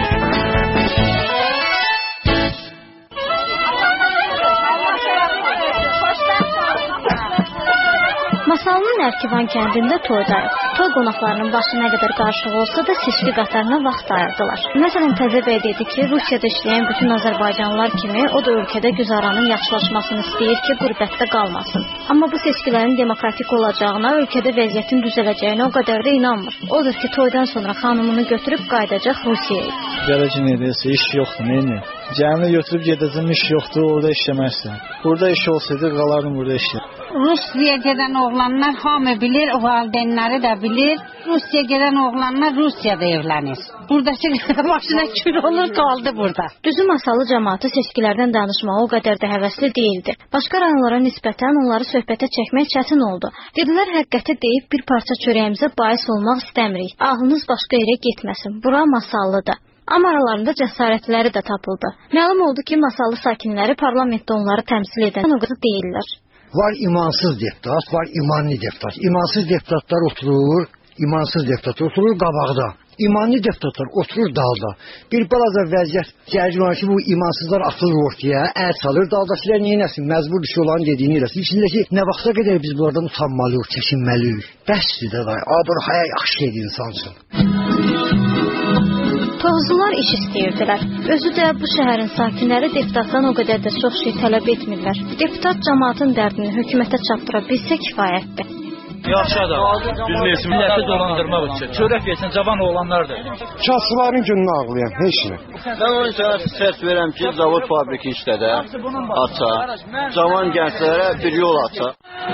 Masalının Ərkivan kəndində toydayıq. Toy qonaqlarının başı nə qədər qarışıq olsa da seçki qatarına vaxt ayırdılar. Məsələn, Təzə bəy dedi ki, Rusiyada işləyən bütün Azərbaycanlılar kimi o da ölkədə güzaranın yaxşılaşmasını istəyir ki, qürbətdə qalmasın. Amma bu seçkilərin demokratik olacağına, ölkədə vəziyyətin düzələcəyinə o qədər də inanmır. Odur ki, toydan sonra xanımını götürüb qayıdacaq Rusiyaya. Gələ ki, nə deyəsə, iş yoxdur, neyini? Gəmini götürüb gedəcəm, iş yoxdur, orada işləməksən. Burada iş olsaydı, qalarım burada işləyir. Rusiyaya gedən oğlanlar hamı bilir, valideynləri də bilir. Rusiyaya gedən oğlanlar Rusiyada evlənir. Buradakı başına kür olur, qaldı burada. Düzü Masallı cəmaatı seçkilərdən danışmağa o qədər də həvəsli değildi. Başqa rayonlara nisbətən onları söhbətə çəkmək çətin oldu. Dedilər, həqiqəti deyib bir parça çörəyimizə bais olmaq istəmirik. Ağlınız başqa yerə getməsin. Bura Masallıdır. Amma aralarında cəsarətləri də tapıldı. Məlum oldu ki, Masallı sakinləri parlamentdə onları təmsil edən o qədər deyirlər. Var imansız deputat, var imanlı deputat. İmansız deputatlar oturur, imansız deputatlar oturur qabaqda. İmanlı deputatlar oturur dalda. Bir balaca vəziyyət gəlgin var ki, bu imansızlar atılır ortaya, əl çalır, daldakilər neynəsin, məcbur düşü olan dediyini eləsin. İçində ki, nə vaxta qədər biz buradan utanmalıyıq, çəkinməliyik. Bəsdir də, abır haya yaxşı şeydir insan üçün. Tovuzlular iş istəyirdilər. Özü də bu şəhərin sakinləri deputatdan o qədər də çox şey tələb etmirlər. Deputat cəmaatın dərdini hökumətə çatdıra bilsə kifayətdir. Yaxşı adam, düzləyəsin, milləti dolandırmaq üçün. Çörək yesin, cavan oğlanlardır. Kasıların gününü ağlayan, heç nə. Mən onun üçün səs verəm ki, zavod fabriki işlədə, aça, cavan gənclərə bir yol aça.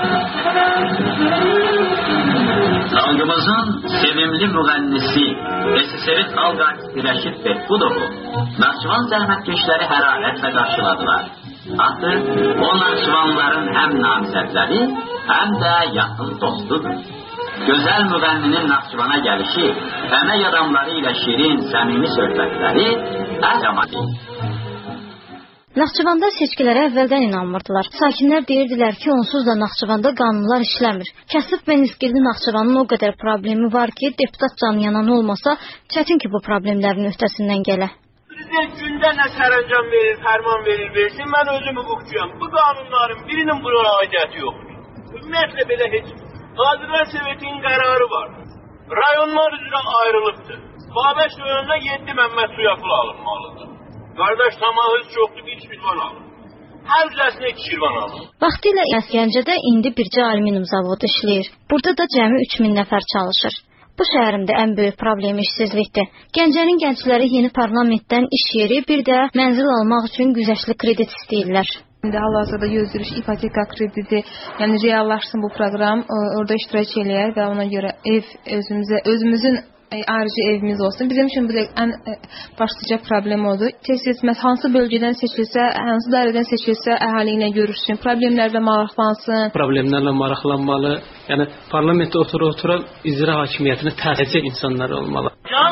Xalqımızın sevimli müğənnisi SSRİ xalq artisti Rəşid Behbudovu Naxçıvan zəhmətkeşləri hərarətlə qarşıladılar. Artıq o Naxçıvanlıların həm namizədləri, həm də yaxın dostudur. Gözəl müğənninin Naxçıvana gəlişi, əmək adamları ilə şirin, səmimi söhbətləri hər zaman deyil. Naxçıvanda seçkilərə əvvəldən inanmırdılar. Sakinlər deyirdilər ki, onsuz da Naxçıvanda qanunlar işləmir. Kəsib və nizgirli Naxçıvanın o qədər problemi var ki, deputat canyanan olmasa, çətin ki, bu problemlərin öhdəsindən gələ. Prezident gündə nə sərəncam verir, fərman verir, versin, mən özüm hüquqçuyam. Bu qanunların birinin buna aidiyyəti yoxdur. Ümumiyyətlə belə heç Nazirlər Sovetinin qərarı var. Rayonlar üzrə ayrılıbdır. Babək rayonuna 7 Məmməd Suyaflı alınmalıdır. Qardaş tamahız çoxdur, bir şirvan alın. Hər üzəsinə 2 şirvan alın. Vaxtilə Gəncədə indi bircə alüminium zavodu işləyir. Burada da cəmi 3000 nəfər çalışır. Bu şəhərimdə ən böyük problem işsizlikdir. Gəncənin gəncləri yeni parlamentdən iş yeri, bir də mənzil almaq üçün güzəştli kredit istəyirlər. Hal-hazırda gözdürüş ipoteka krediti, yəni reallaşsın bu proqram, orada iştirak eləyər və ona görə ev özümüzün ayrıca evimiz olsun. Bizim üçün bu ən başlıca problem odur. Tez-tez hansı bölgədən seçilsə, hansı dairədən seçilsə əhali ilə görüşsün, problemlərlə maraqlansın. Problemlərlə maraqlanmalı, yəni parlamentdə otura icra hakimiyyətinə təzəcə insanlar olmalı.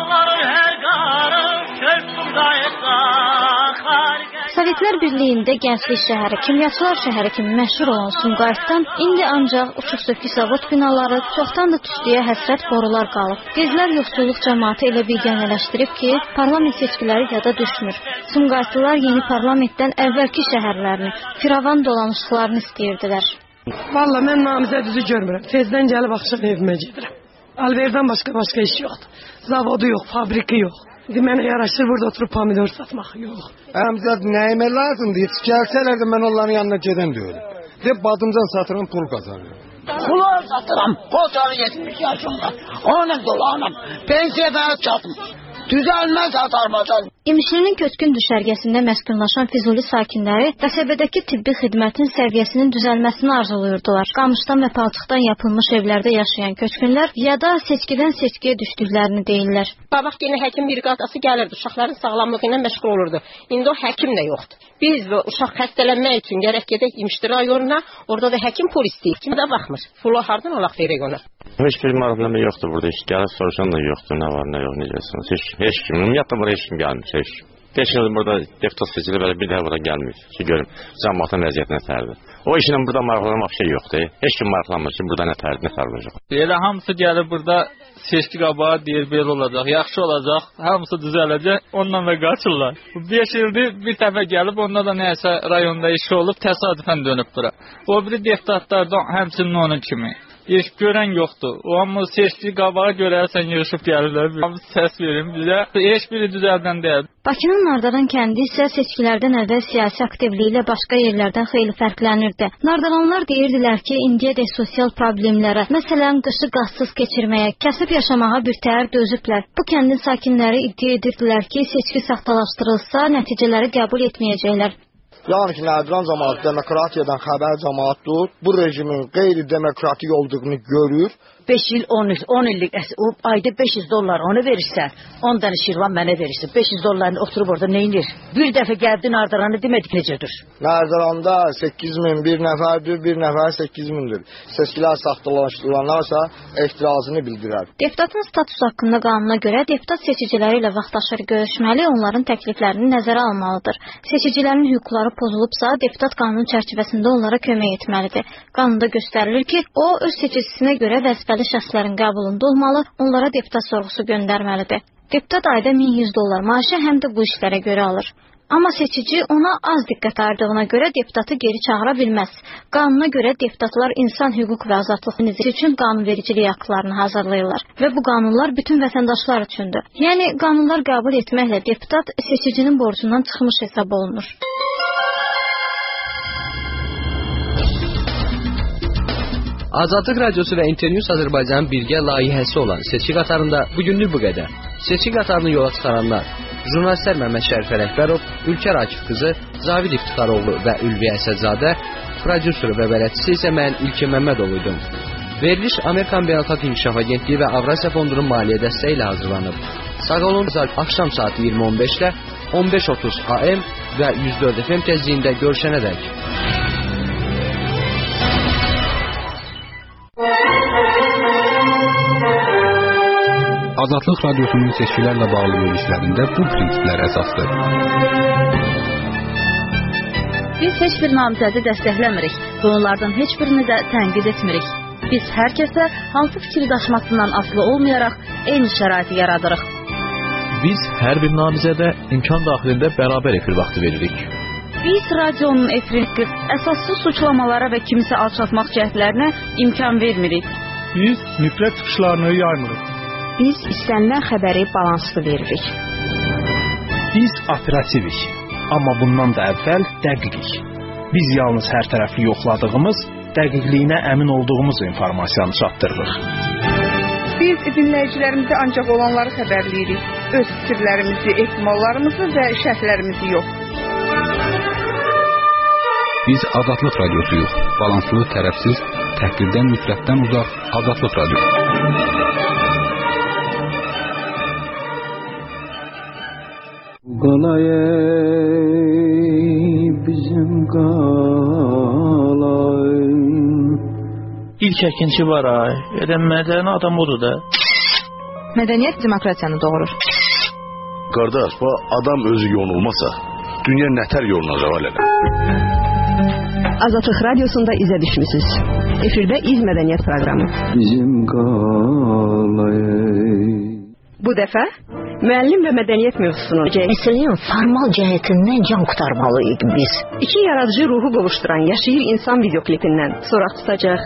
Sovetlər Birliyində Gənclik şəhəri, Kimyaçılar şəhəri kimi məşhur olan Sumqayıtdan indi ancaq uçuq-sökük zavod binaları, çoxdan da tüstüyə həsrət borular qalıb. Gezlər yoxsulluq cəmaatı elə biganələşdirib ki, parlament seçkiləri yada düşmür. Sumqayıtlılar yeni parlamentdən əvvəlki şəhərlərini, firavan dolanışıqlarını istəyirdilər. Valla mən namizəd düzü görmürəm. Tezdən gəlib axşam evimə gedirəm. Alverdən başqa iş yoxdur. Zavodu yox, fabriki yox. Mənə yaraşır burada oturub pomidor satmaq, yox. Əmzəd nəyimə lazımdır? Heç gəlsələr də mən onların yanına gedən deyiləm. Deyib badımcan satırım, pul qazanıyorum. Pullar satırım, kocanı 70 yaşında. Onunla dolanım, pensiyadan çatım. Düzəlməz atarmadan. İmişlinin köçkün düşərgəsində məskunlaşan Füzuli sakinləri qəsəbədəki tibbi xidmətin səviyyəsinin düzəlməsini arzulayırdılar. Qamışdan və palçıqdan yapılmış evlərdə yaşayan köçkünlər ya da seçkidən seçkiyə düşdüklərini deyirlər. Qabaq yenə həkim briqadası gəlirdi, uşaqların sağlamlığı ilə məşğul olurdu. İndi o həkim də yoxdur. Biz bu uşaq xəstələnmək üçün gərək gedək İmişli rayonuna, orada da həkim polis deyil. Kim də baxmır. Pulu hardan alaq verək ona? Heç bir maraqlanma yoxdur burada. Gəlib soruşan da yoxdur. Nə var, nə yox, necəsiniz? Heç kim. Ümumiyyətlə buraya heç kim gəlmir. 5 yıldır burada deputat seçilib, belə bir dəfə bura gəlmir ki, görüm cəmaatın vəziyyəti nə tərdir. O işlə burada maraqlanmaq şey yoxdur. Heç kim maraqlanmır ki, burada nə tərdir, nə tərdir olacaq. Elə hamısı gəlib burada seçki qabağı deyir, belə olacaq, yaxşı olacaq, hamısı düzələcək, ondan da qaçırlar. 5 ildir bir dəfə gəlib, onda da nəyəsə rayonda işi olub, təsadüfən dönüb bura. O biri deputatlardan həmçinin onun kimi. İş görən yoxdur. O amma seçki qabağa görərsən yığışıb gəlirlər. Hamısı səs verin bizə. Heç biri düzəldən deyil. Bakının Nardaran kəndi isə seçkilərdən əvvəl siyasi aktivliyi ilə başqa yerlərdən xeyli fərqlənirdi. Nardaranlar deyirdilər ki, indiyədək sosial problemlərə, məsələn, qışı qazsız keçirməyə, kəsib yaşamağa birtəhər dözüblər. Bu kəndin sakinləri iddia edirdilər ki, seçki saxtalaşdırılsa, nəticələri qəbul etməyəcəklər. Yəni ki, Nərdiran cəmaatı demokratiyadan xəbər cəmaatdır. Bu rejimin qeyri-demokratik olduğunu görür. 5 il, 10 illik ayda $500 ona verirsən, 10 dənə şirvan mənə verirsən. $500 oturub orada neynir? Bir dəfə gəldi Nardaranı demədik necədir? Nardaranda 8.000 bir nəfərdir, bir nəfər 8.000'dir. Seçkilər saxtalaşdırılanlarsa ehtirazını bildirər. Deputatın statusu haqqında qanuna görə deputat seçiciləri ilə vaxtaşırı görüşməli, onların təkliflərini nəzərə almalıdır. Seçicilərin hüquqları pozulubsa, deputat qanun çərçivəsində onlara kömək etməlidir. Qanunda göstərilir ki, o öz seçicisinə görə vəzifəli şəxslərin qəbulunda olmalı, onlara deputat sorğusu göndərməlidir. Deputat ayda $1100 maaşı həm də bu işlərə görə alır. Amma seçici ona az diqqət ayırdığına görə deputatı geri çağıra bilməz. Qanuna görə deputatlar insan hüquq və azadlıq üçün qanunvericilik aktlarını hazırlayırlar və bu qanunlar bütün vətəndaşlar üçündür. Yəni qanunlar qəbul etməklə deputat seçicinin borcundan çıxmış hesab olunur. Azadlıq Radiosu və Internews Azərbaycanın birgə layihəsi olan seçki qatarında bugünlük bu qədər. Seçki qatarını yola çıxaranlar jurnalistlər Məmməd Şərifə Rəhbərov, Ülkər Akif qızı, Zavid İftixaroğlu və Ülviyə Əsədzədə, prodüser və bələdçisi isə mən İlkin Məmmədoğlu idim. Veriliş Amerikan Beynəlxalq İnkişaf Agentliyi və Avrasiya Fondunun maliyyə dəstəyi ilə hazırlanıb. Sağ olun, axşam saati 20:15-də 15:30 AM və 104 FM tezliyində görüşənədək. Azadlıq Radiosunun seçkilərlə bağlı verilişlərində bu prinsiplər əsasdır. Biz heç bir namizədi dəstəkləmirik və onlardan heç birini də tənqid etmirik. Biz hər kəsə hansı fikri daşımasından asılı olmayaraq eyni şəraiti yaradırıq. Biz hər bir namizədə imkan daxilində bərabər efir vaxtı veririk. Biz radionun efirini əsassız suçlamalara və kimisə alçaltmaq cəhdlərinə imkan vermirik. Biz nifrət çıxışlarını yaymırıq. Biz istənilən xəbəri balanslı veririk. Biz operativik, amma bundan da əvvəl dəqiqik. Biz yalnız hər tərəfli yoxladığımız, dəqiqliyinə əmin olduğumuz informasiyanı çatdırırıq. Biz dinləyicilərimizə ancaq olanları xəbərləyirik. Öz fikirlərimizi, ehtimallarımızı və şərhlərimizi yox. Biz Azadlıq Radiosuyuq. Balanslı, tərəfsiz, təhqirdən, nifrətdən uzaq Azadlıq Radiosu. Qalay bizim qalay. İlk əkinçi var ay. Mədəni adam odur da. Mədəniyyət demokratiyanı doğurur. Qardaş, bu adam özü yonulmasa, dünya nətər yolunacaq alələ? Azadlıq Radiosunda izə düşmüsünüz. Efirdə İz Mədəniyyət proqramı. Bizim qalay. Bu dəfə müəllim və mədəniyyət mövzusunun məsələnin formal cəhətindən can qurtarmalıyıq biz. İki yaradıcı ruhu qovuşduran Yaşayır İnsan videoklipindən soraq tutacaq.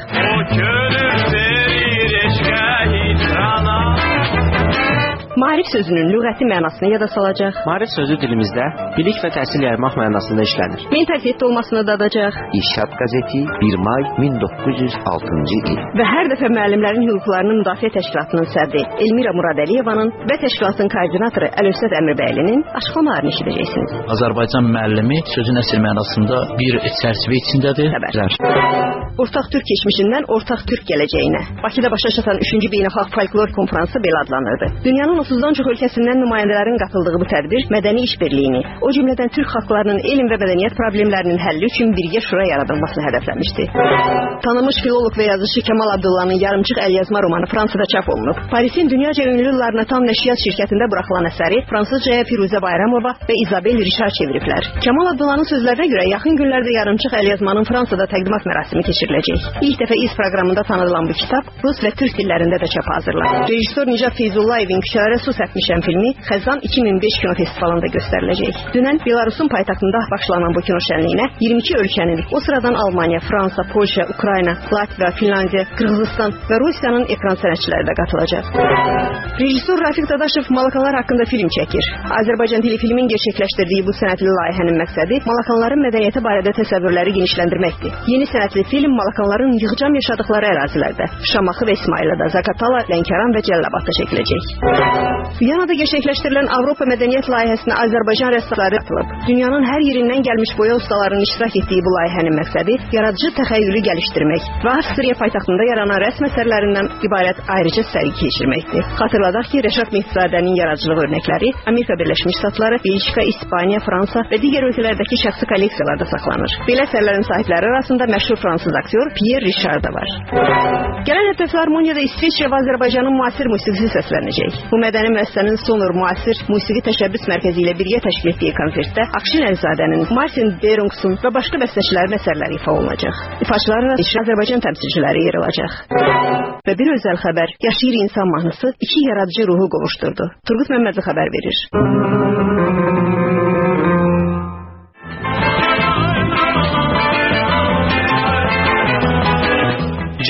Maarif sözünün lüğəti mənasını yada salacaq. Maarif sözü dilimizdə bilik və təhsil yaymaq mənasında işlənir. Mentalitetdə olmasını dadacaq. İrşad qəzeti 1 may 1906-cı il. Və hər dəfə müəllimlərin hüquqlarını müdafiə təşkilatının sədri Elmira Muradəliyevanın və təşkilatın koordinatoru Əlövsət Əmirbəyilinin açıqlamalarını eşidəcəksiniz. Azərbaycan müəllimi sözün əsl mənasında bir çərçivə içindədir. Ortaq Türk keçmişindən ortaq Türk gələcəyinə. Bakıda başa çatan 3-cü beynəlxalq folklor konfransı belə adlanırdı. Dünyanın 30-dan çox ölkəsindən nümayəndələrin qatıldığı bu tədbir mədəni işbirliyini, o cümlədən türk xalqlarının elm və mədəniyyət problemlərinin həlli üçün birgə şura yaradılmasını hədəfləmişdi. Tanınmış filoloq və yazıcı Kemal Abdullah'ın yarımçıq əlyazma romanı Fransada çap olunub. Parisin dünyaca ünlü Larnatan nəşriyyat şirkətində buraxılan əsəri fransızcaya Firuzə Bayramova və İzabel Rişar çeviriblər. Kemal Abdullah'ın sözlərinə görə yaxın günlərdə yarımçıq əlyazmanın Fransada təqdimat mərasimi keçiriləcək. İlk dəfə İz proqramında tanıdılan bu kitab rus və türk dillərində də çapa hazırlanıb. Rejissor Nicat Feyzullayevin Küçələrə su səpmişəm filmi Xəzan 2005 kinofestivalında göstəriləcək. Dünən Belarusun paytaxtında başlanan bu kino şənliyinə 22 ölkənin, o sıradan Almaniya, Fransa, Polşa, Ukrayna, Latviya, Finlandiya, Qırğızistan və Rusiyanın ekran sənətçiləri də qatılacaq. Rejissor Rafiq Dadaşov Malakanlar haqqında film çəkir. Azərbaycan dili filmin gerçəkləşdirdiyi bu sənətli layihənin məqsədi Malakanların mədəniyyəti barədə təsəvvürləri genişləndirməkdir. Yeni sənətli film Malakanların yığcam yaşadıkları ərazilərdə, Şamaxı və İsmailada, Zaqatala, Lənkəran və Cəllabadda çəkiləcək. Viyanada gerçəkləşdirilən Avropa mədəniyyət layihəsinə Azərbaycan rəssamları qatılıb. Dünyanın hər yerindən gəlmiş boya ustalarının iştirak etdiyi bu layihənin məqsədi yaradıcı təxəyyülü gəlişdirmək və Avstriya paytaxtında yaranan rəsm əsərlərindən ibarət ayrıca sərgi keçirməkdir. Xatırladaq ki, Rəşad Mehdizadənin yaradıcılıq örnəkləri Amerika Birləşmiş Ştatları, Belçika, İspaniya, Fransa və digər ölkələrdəki şəxsi kolleksiyalarda saxlanır. Belə əsərlərin sahibləri arasında məşhur fransız aktyor Pierre Richard da var. Gələn həftə Filarmoniyada İsveçrə və Azərbaycanın müasir musiqisi səslənəcək. Bu mədəni müəssisənin Sonur Müasir Musiqi Təşəbbüs Mərkəzi ilə birgə təşkil etdiyi konsertdə Akşin Əlizadənin, Martin Derungsun və başqa bəstəçilərin əsərləri ifa olunacaq. İfaçılar arasında Azərbaycan təmsilçiləri yer alacaq. Və bir özəl xəbər, Yaşayır İnsan mahnısı iki yaradıcı ruhu qovuşturdu. Turgut Məmmədli xəbər verir.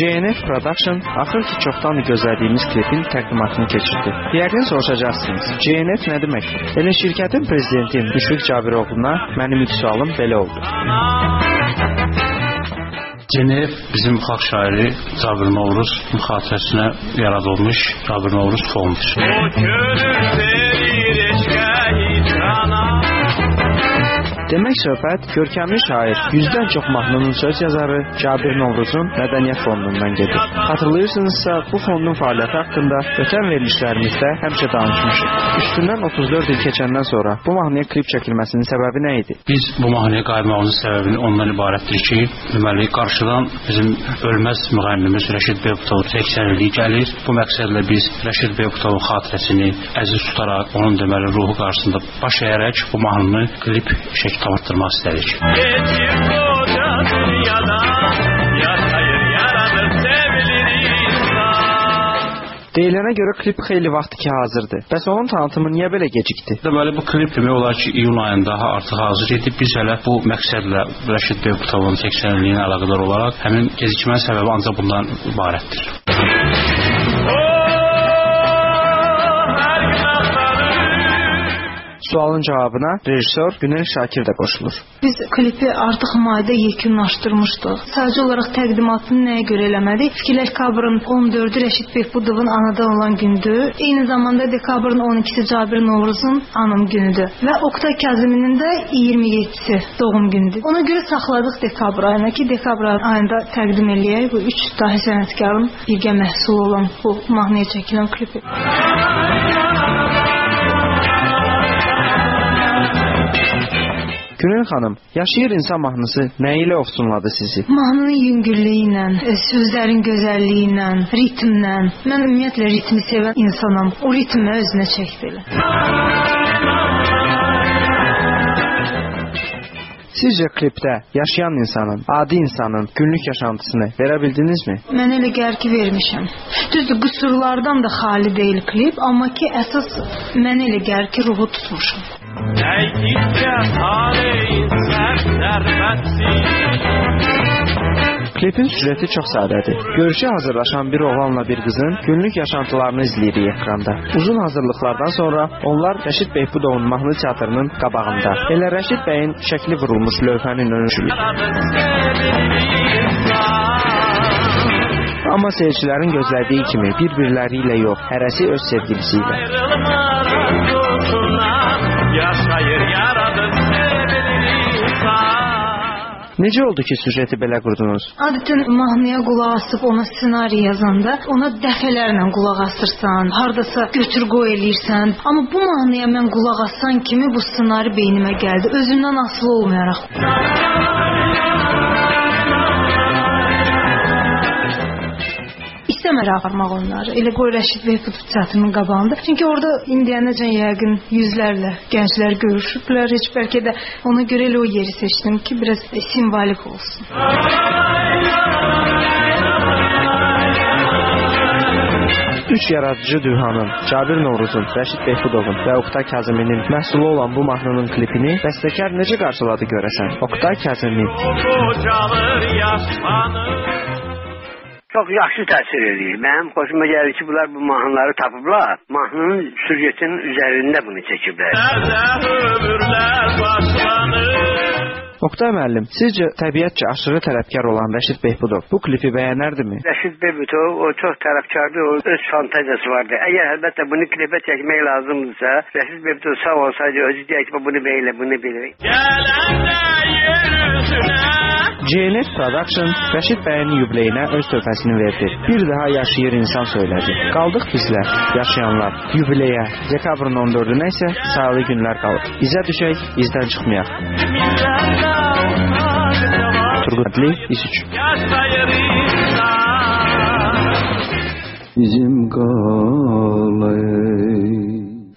JNF Production axır ki çoxdan gözlədiyimiz klipin təqdimatını keçirdi. Yəqin soruşacaqsınız, JNF nə demək? Elə şirkətin prezidenti Müşfiq Cabiroğlu'na mənim ilk sualım belə oldu. JNF bizim xalq şairi Cabir Novruz xatirəsinə yaradılmış Cabir Novruz fondur. Demək söhbət görkəmli şair, 100-dən çox mahnının söz yazarı Cabir Novruzun Mədəniyyət Fondundan gedir. Xatırlayırsınızsa bu fondun fəaliyyəti haqqında ötən verilişlərimizdə həmişə danışmışıq. Üstündən 34 il keçəndən sonra bu mahnıya klip çəkilməsinin səbəbi nə idi? Biz bu mahnıya qaymağımızın səbəbini ondan ibarətdir ki, deməli qarşıdan bizim ölməz müğənnimiz Rəşid Beybutovun 80 illiyi gəlir. Bu məqsədlə biz Rəşid Beybutovun xatirəsini əziz tutaraq, onun deməli ruhu qarşısında baş əyərək bu mahnını klip şəkil tanıtdırmaq istədik. Deyilənə görə klip xeyli vaxt ki hazırdır. Bəs onun tanıtımı niyə belə gecikdi? Deməli bu klip demək olar ki iyun ayında artıq hazır idi. Biz hələ bu məqsədlə Rəşid Beybutovun 80 illiyinə əlaqədar olaraq həmin gecikmənin səbəbi ancaq bundan ibarətdir. Sualın cavabına rejissor Günel Şakir də qoşulur. Biz klipi artıq mayda yekunlaşdırmışdıq. Sadəcə olaraq təqdimatını nəyə görə eləmədik? Dekabrın 14-ü Rəşid Beybutovun anadan olan gündür. Eyni zamanda dekabrın 12-si Cabir Novruzun anım günüdür. Və Oktay Kazıminin də 27-si doğum günüdür. Ona görə saxladıq dekabr ayına ki, dekabr ayında təqdim eləyək bu 3 dahi sənətkarın birgə məhsulu olan bu mahnıya çəkilən klipi. Günel xanım, Yaşayır İnsan mahnısı nə ilə ofsunladı sizi? Mahnının yüngüllüyü ilə, sözlərin gözəlliyi ilə, ritmlə. Mən ümumiyyətlə ritmi sevən insanam. O ritmi özünə çəkdi. Sizcə klipdə yaşayan insanın, adi insanın günlük yaşantısını verə bildinizmi? Mən elə gəlir ki vermişəm. Düzdür, qüsurlardan da xali deyil klip, amma ki əsas mən elə gəlir ki ruhu tutmuşum. Klipin süjeti çox sadədir. Görüşə hazırlaşan bir oğlanla bir qızın günlük yaşantılarını izləyirik ekranda. Uzun hazırlıqlardan sonra onlar Rəşid Beybutovun mahnı teatrının qabağında. Elə Rəşid bəyin şəkli vurulmuş lövhənin önündə. Amma seyircilərin gözlədiyi kimi bir-birləri ilə yox, hərəsi öz sevgilisi ilə. Necə oldu ki süjeti belə qurdunuz? Adətən mahnıya qulaq asıb ona ssenari yazanda ona dəfələrlə qulaq asırsan, hardasa götür qoy eləyirsən. Amma bu mahnıya mən qulaq asan kimi bu ssenari beynimə gəldi, özündən asılı olmayaraq. İstəmərəm aparmaq onları. Elə qoy Rəşid Beybutov teatrının qabağında. Çünki orada indiyənəcən yəqin yüzlərlə gənclər görüşüblər. Heç bəlkə də ona görə elə o yeri seçdim ki, biraz simvolik olsun. Üç yaradıcı dühanın, Cabir Novruzun, Rəşid Beybutovun və Oktay Kazıminin məhsulu olan bu mahnının klipini bəstəkar necə qarşıladı görəsən? Oktay Kazımi. Çox yaxşı təsir edir. Mənim xoşuma gəlir ki, bunlar bu mahnıları tapıblar. Mahnının süjetinin üzərində bunu çəkiblər. Oktay müəllim, sizcə təbiətcə aşırı tələbkar olan Rəşid Beybutov bu klipi bəyənərdimi? Rəşid Beybutov o çox tələbkardır, o öz fantaziyası vardır. Əgər əlbəttə bunu klipə çəkmək lazımdırsa, Rəşid Beybutov sağ olsaydı özü deyək ki, bunu belə, bunu belə. JNF Production Rəşid bəyin yubileyinə öz töhfəsini verdi. Bir daha yaşayır insan söylədi. Qaldıq bizlər, yaşayanlar, yubileyə, dekabrın 14-ünə isə sayılı günlər qalır. İzə düşək, izdən çıxmayaq. Turgut Adli, İş 3. Bizim qalay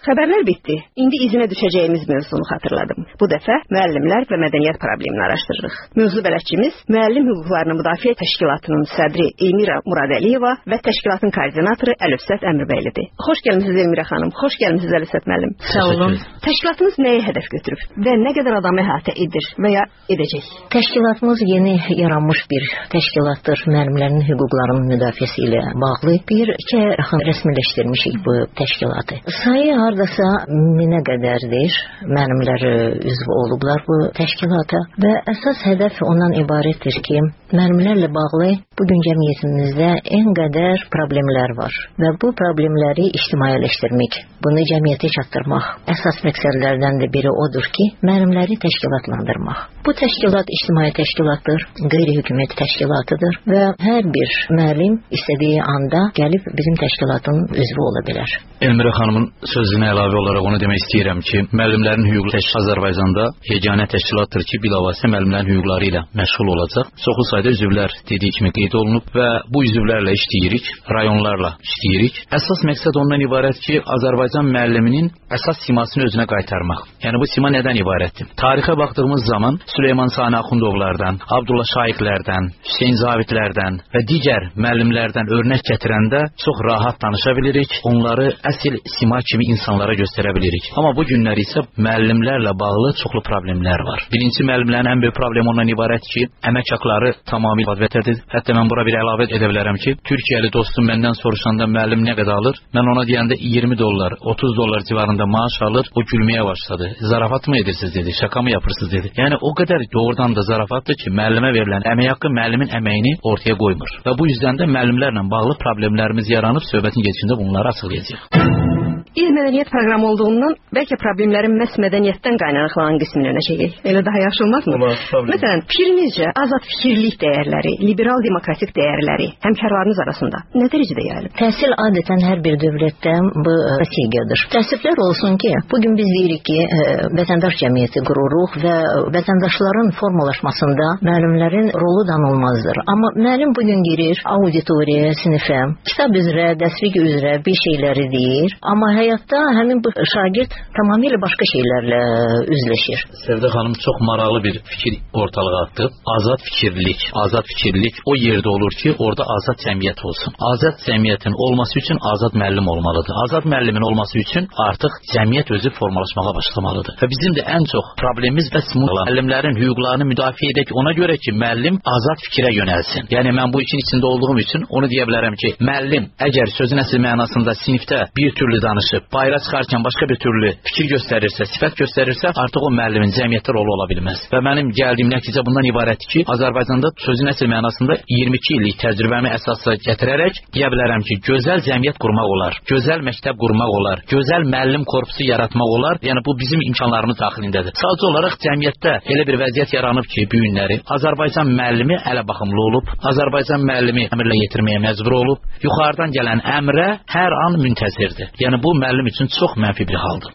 Xəbərlər bitdi. İndi izinə düşəcəyimiz mövzunu xatırladım. Bu dəfə müəllimlər və mədəniyyət problemini araşdırırıq. Mövzu bələdçimiz Müəllim Hüquqlarını Müdafiə Təşkilatının sədri Elmira Muradəliyeva və təşkilatın koordinatoru Əlifsət Əmirbəylidir. Xoş gəlmisiniz Elmira xanım. Xoş gəlmisiniz Əlifsət müəllim. Sağ olun. Təşkilatınız nəyə hədəf götürüb və nə qədər adamı əhatə edir və ya edəcək? Təşkilatımız yeni yaranmış bir təşkilatdır. Müəllimlərin hüquqlarının müdafiəsi ilə bağlı bir iki rəsmiləşdirmişik bu təşkilatı. Sayı hardasa 1000-ə qədərdir. Müəllimlər üzv olublar bu təşkilata və əsas hədəf ondan ibarətdir ki, müəllimlərlə bağlı bugün cəmiyyətimizdə ən qədər problemlər var və bu problemləri ictimailəşdirmək, bunu cəmiyyətə çatdırmaq əsas məqsədlərdən də biri odur ki, müəllimləri təşkilatlandırmaq. Bu təşkilat ictimai təşkilatdır, qeyri-hökuməti təşkilatıdır və hər bir müəllim istədiyi anda gəlib bizim təşkilatın üzvü ola bilər. Elmira xanımın sözünə əlavə olaraq onu demək istəyirəm ki, müəllimlərin hüququ təşkilatı Azərbaycanda yeganə təşkilatdır ki, bilavasitə müəllimlərin hüquqları ilə məşğul olacaq. Çoxlu sayda üzvlər dediyi kimi qeyd olunub və bu üzvlərlə işləyirik, rayonlarla işləyirik. Əsas məqsəd ondan ibarət ki, Azərbaycan müəlliminin əsas simasını özünə qaytarmaq. Yəni bu sima nədən ibarətdir? Tarixə baxdığımız zaman Süleyman Sani Axundovlardan, Abdullah Şaiqlərdən, Hüseyn Zavitlərdən və digər müəllimlərdən örnək gətirəndə çox rahat danışa bilirik. Onları əsl sima kimi insanlara göstərə bilirik. Amma bu günlər isə müəllimlərlə bağlı çoxlu problemlər var. Birinci, müəllimlərin ən böyük problemi ondan ibarət ki, əmək haqqları tamamilə vətəndir. Hətta mən bura bir əlavə edə bilərəm ki, Türkiyəli dostum məndən soruşanda müəllim nə qədər alır? Mən ona deyəndə 20 dollar, 30 dollar civarında maaş alır. O gülməyə başladı. Zarafat mı edirsiniz dedi, şaka mı yapırsınız dedi. Yəni o qədər doğrudan da zarafatdır ki, müəllimə verilən əmək haqqı müəllimin əməyini ortaya qoymur. Və bu yüzdən də müəllimlərlə bağlı problemlərimiz yaranıb, söhbətin gedişində bunları açıqlayacağıq. İl mədəniyyət proqramı olduğundan bəlkə problemlərin məhz mədəniyyətdən qaynaqlanan qismini önəcəyik. Elə daha yaxşı olmazmı? Məsələn, fikrinizcə azad fikirlik dəyərləri, liberal demokratik dəyərləri həmkarlarınız arasında nə dərəcədə yayılıb? Təhsil adətən hər bir dövlətdə bu strategiyadır. Təəssüflər olsun ki, bugün biz deyirik ki, vətəndaş cəmiyyəti qururuq və vətəndaşların formalaşmasında müəllimlərin rolu danılmazdır. Amma müəllim bugün girir auditoriyaya, sinifə, kitab üzrə, dərslik üzrə bir şeyləri deyir, amma həyatda həmin bu şagird tamamilə başqa şeylərlə üzləşir. Sevdə xanım çox maraqlı bir fikir ortalığa atdı. Azad fikirlik. Azad fikirlik o yerdə olur ki, orada azad cəmiyyət olsun. Azad cəmiyyətin olması üçün azad müəllim olmalıdır. Azad müəllimin olması üçün artıq cəmiyyət özü formalaşmağa başlamalıdır. Və bizim də ən çox problemimiz və müəllimlərin hüquqlarını müdafiə edək ona görə ki, müəllim azad fikrə yönəlsin. Yəni mən bu işin içində olduğum üçün onu deyə bilərəm ki, müəllim əgər sözün əsl mənasında sinifdə bir türlü danışıb, bayıra çıxarkən başqa bir türlü fikir göstərirsə, sifət göstərirsə, artıq o müəllimin cəmiyyətdə rolu ola bilməz. Və mənim gəldiyim nəticə bundan ibarətdir ki, Azərbaycanda sözün əsl mənasında 22 illik təcrübəmi əsasla gətirərək deyə bilərəm ki, gözəl cəmiyyət qurmaq olar, gözəl məktəb qurmaq olar, gözəl müəllim korpusu yaratmaq olar. Yəni bu bizim imkanlarımız daxilindədir. Sadəcə olaraq cəmiyyətdə elə bir vəziyyət yaranıb ki, bu günləri Azərbaycan müəllimi ələ baxımlı olub, Azərbaycan müəllimi əmrlə yetirməyə məcbur olub, yuxarıdan gələn əmrə hər an müntəzirdir. Yəni bu müəllim üçün çox mənfi bir haldır.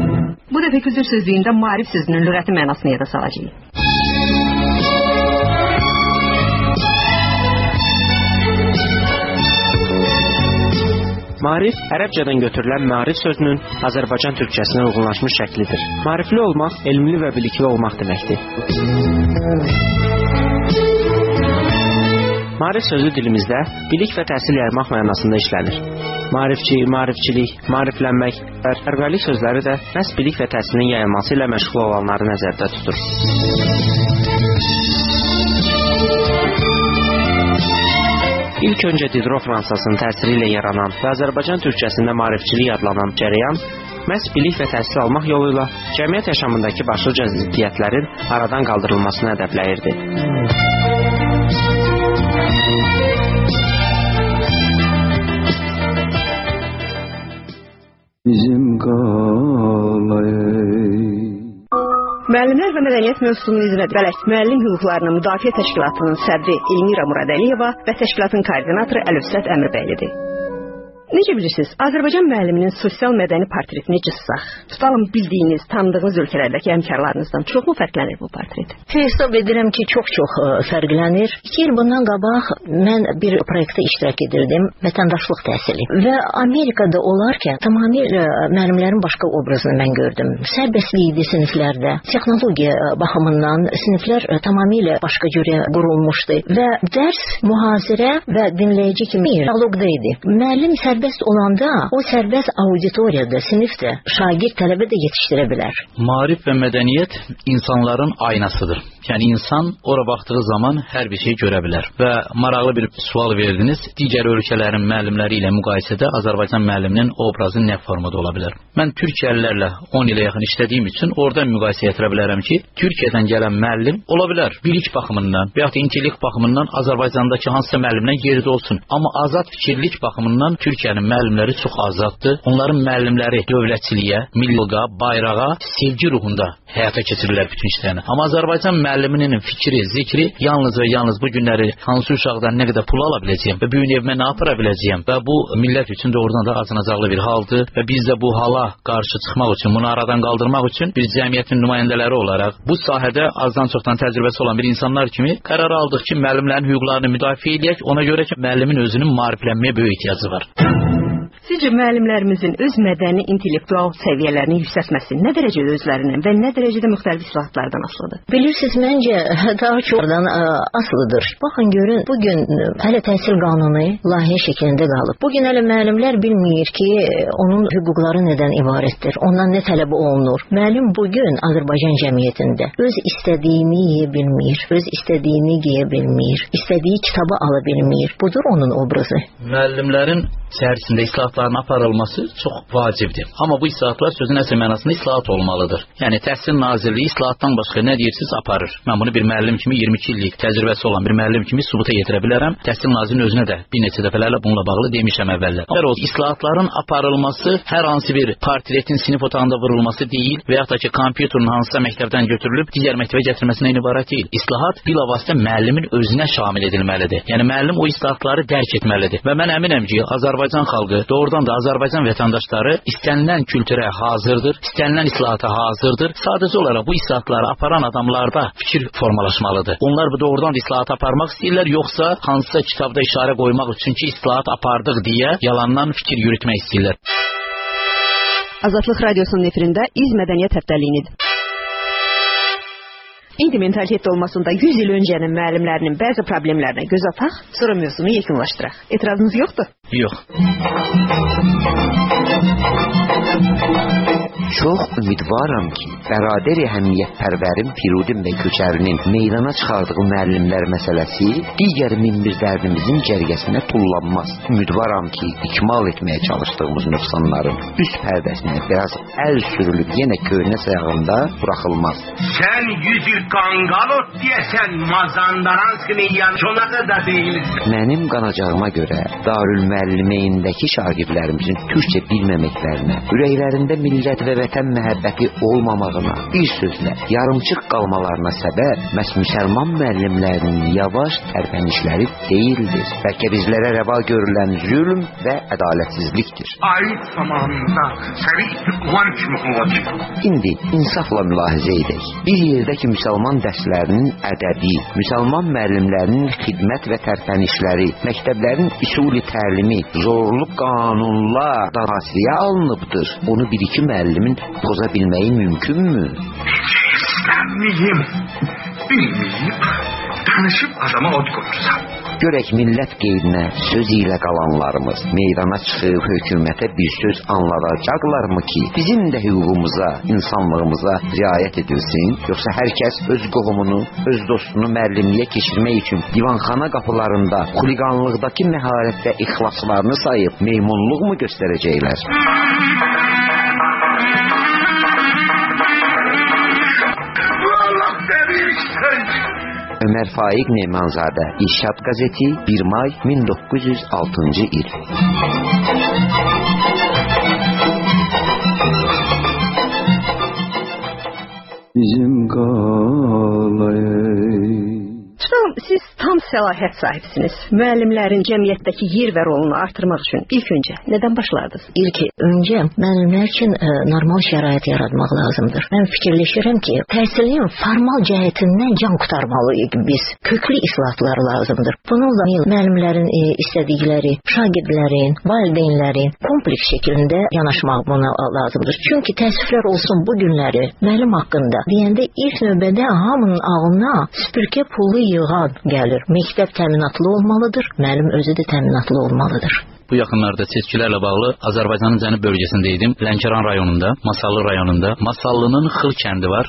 Bu dəfə küzür sözlüyündə maarif sözünün lüğəti mənasını yada salacağıq. Maarif ərəbcədən götürülən maarif sözünün Azərbaycan türkçəsinə uyğunlaşmış şəklidir. Maarifli olmaq, elmli və bilikli olmaq deməkdir. Maarif sözü dilimizdə bilik və təhsil yaymaq mənasında işlənir. Maarifçi, maarifçilik, maariflənmək və fərqlilik sözləri də məhz bilik və təhsilin yayılması ilə məşğul olanları nəzərdə tutur. İlk öncə Diderot Fransasının təsiri ilə yaranan və Azərbaycan türkçəsində maarifçilik adlanan cərəyan məhz bilik və təhsil almaq yolu ilə cəmiyyət yaşamındakı başlıca ziddiyyətlərin aradan qaldırılmasını hədəfləyirdi. Bizim qalayı Müəllimlər və mədəniyyət mövzusunun izinə bələk Müəllim Hüquqlarını Müdafiə Təşkilatının sədri Elmira Muradəliyeva və təşkilatın koordinatoru Əlifsət Əmirbəylidir. Necə bilirsiniz, Azərbaycan müəlliminin sosial mədəni portretini cızsaq, tutalım bildiyiniz, tanıdığınız ölkələrdəki həmkarlarınızdan çoxmu fərqlənir bu portret? Hesab edirəm ki, çox fərqlənir. 2 il bundan qabaq mən bir proyektdə iştirak edirdim, vətəndaşlıq təhsili. Və Amerikada olarkən tamamilə müəllimlərin başqa obrazını mən gördüm. Sərbəstlik idi siniflərdə. Texnologiya baxımından siniflər tamamilə başqa cürə qurulmuşdu və dərs, mühazirə və dinləyici kimi dialoqda idi. Müəllim sərbəst olanda o sərbəst auditoriyada, sinifdə şagird tələbə də yetişdirə bilər. Maarif və mədəniyyət insanların aynasıdır. Yəni insan ora baxdığı zaman hər bir şey görə bilər. Və maraqlı bir sual verdiniz. Digər ölkələrin müəllimləri ilə müqayisədə Azərbaycan müəlliminin obrazı nə formada ola bilər? Mən Türkiyəlilərlə 10 ilə yaxın işlədiyim üçün oradan müqayisə etdirə bilərəm ki, Türkiyədən gələn müəllim ola bilər. Bilik baxımından və ya intellekt baxımından Azərbaycandakı hansısa müəllimdən geridə olsun. Amma azad fikirlik baxımından Türkiyənin müəllimləri çox azaddır. Onların müəllimləri dövlətçiliyə, milliyə, bayrağa, sevgi ruhunda həyata keçirirlər bütün işlərini. Amma Azərbaycan müəlliminin fikri, zikri yalnız və yalnız bu günləri hansı uşaqdan nə qədər pul ala biləcəyəm və bu gün evimə nə apara biləcəyəm və bu millət üçün doğrudan da acınacaqlı bir haldır və biz də bu hala qarşı çıxmaq üçün, bunu aradan qaldırmaq üçün bir cəmiyyətin nümayəndələri olaraq bu sahədə azdan çoxdan təcrübəsi olan bir insanlar kimi qərar aldıq ki, müəllimlərin hüquqlarını müdafiə edək, ona görə ki, müəllimin özünün maariflənməyə böyük ehtiyacı var. Sizcə müəllimlərimizin öz mədəni, intellektual səviyyələrini yüksəltməsi nə dərəcədə özlərindən və nə dərəcədə müxtəlif islahatlardan asılıdır? Bilirsiniz, məncə daha çoxdan asılıdır. Baxın, görün, bugün hələ təhsil qanunu layihə şəklində qalıb. Bugün hələ müəllimlər bilmir ki, onun hüquqları nədən ibarətdir, ondan nə tələb olunur. Müəllim bugün Azərbaycan cəmiyyətində öz istədiyini yeyə bilmir, öz istədiyini geyə bilmir, istədiyi kitabı ala bilmir. Budur onun obrazı. Müəllimlərin içərisində islahatların aparılması çox vacibdir. Amma bu islahatlar sözün əsl mənasında islahat olmalıdır. Yəni Təhsil Nazirliyi islahatdan başqa nə deyirsiz aparır. Mən bunu bir müəllim kimi 22 illik təcrübəsi olan bir müəllim kimi sübuta yetirə bilərəm. Təhsil Nazirliyinin özünə də bir neçə dəfələrlə bununla bağlı demişəm əvvəllər. O islahatların aparılması hər hansı bir portretin sinif otağında vurulması deyil və ya da ki kompüterin hansısa məktəbdən götürülüb digər məktəbə gətirməsindən ibarət deyil. İslahat bilavasitə müəllimin özünə şamil edilməlidir. Yəni müəllim o islahatları dərk etməlidir. Və mən əminəm ki, Azərbaycan xalqı, doğrudan da Azərbaycan vətəndaşları istənilən kültürə hazırdır, istənilən islahata hazırdır. Sadəcə olaraq bu islahatları aparan adamlarda fikir formalaşmalıdır. Onlar bu doğrudan da islahat aparmaq istəyirlər, yoxsa hansısa kitabda işarə qoymaq üçün ki, islahat apardıq deyə yalandan fikir yürütmək istəyirlər. Azadlıq Radiosunun efirində İz Mədəniyyət Həftəliyinidir. İndi mentalitet olmasında 100 il öncənin müəllimlərinin bəzi problemlərinə göz ataq, sonra mövzunu yekunlaşdıraq. Etirazınız yoxdur? Yox. Çox ümidvaram ki, bərabər əhəmiyyətpərvərin Firudin bəy Köçərinin meydana çıxardığı müəllimlər məsələsi digər minbir dərdimizin cərgəsinə tullanmaz. Ümidvaram ki, ikmal etməyə çalışdığımız nöqsanların üst pərdəsinə biraz əl sürülüb yenə köhnə sayağında buraxılmaz. Sən 100 il qanqalot deyəsən, Mazandaranskinin yançonağı da deyilsin. Mənim qanacağıma görə Darül Müəllimeyindəki şagirdlərimizin türkçə bilməməklərinə, ürəklərində millət və vətən məhəbbəti olmamağına, bir sözlə yarımçıq qalmalarına səbəb məhz müsəlman müəllimlərinin yavaş tərpənişləri deyildir. Bəlkə bizlərə rəva görülən zülm və ədalətsizlikdir. Ayıb zamanında səni istiqlan kimi olacaq. İndi insafla mülahizə edək. Bir yerdə ki, müsəlman dərslərinin ədəbi, müsəlman müəllimlərinin xidmət və tərpənişləri, məktəblərin üsuli təlimi, zorlu qanunla hasiliyə alınıbdır. Onu bir-iki müəllimin poza bilməyi mümkünmü? İstəməyim, bilməyim, tanışıb adama od qoyursan. Görək millət qeydinə söz ilə qalanlarımız meydana çıxıb hökumətə bir söz anladacaqlarmı ki, bizim də hüququmuza, insanlığımıza riayət edilsin, yoxsa hər kəs öz qohumunu, öz dostunu müəllimliyə keçirmək üçün divanxana qapılarında xuliqanlıqdakı məharət və ixlaslarını sayıb meymunluq mu göstərəcəklər? Ömər Faiq Nemanzadə, İrşad qəzeti, 1 may 1906-cı il. Bizim qalay Xanım, siz tam səlahiyyət sahibsiniz. Müəllimlərin cəmiyyətdəki yer və rolunu artırmaq üçün ilk öncə nədən başlardınız? İlk öncə müəllimlər üçün normal şərait yaratmaq lazımdır. Mən fikirləşirəm ki, təhsilin formal cəhətindən can qurtarmalıyıq biz. Köklü islahatlar lazımdır. Bununla müəllimlərin istədikləri, şagirdlərin, valideynlərin kompleks şəklində yanaşmaq buna lazımdır. Çünki təəssüflər olsun bu günləri müəllim haqqında deyəndə ilk növbədə hamının ağlına süpürgə pulu yığan gəlir. Məktəb təminatlı olmalıdır, müəllim özü də təminatlı olmalıdır. Bu yaxınlarda seçkilərlə bağlı Azərbaycanın cənub bölgəsində idim. Lənkəran rayonunda, Masallı rayonunda. Masallının Xıl kəndi var.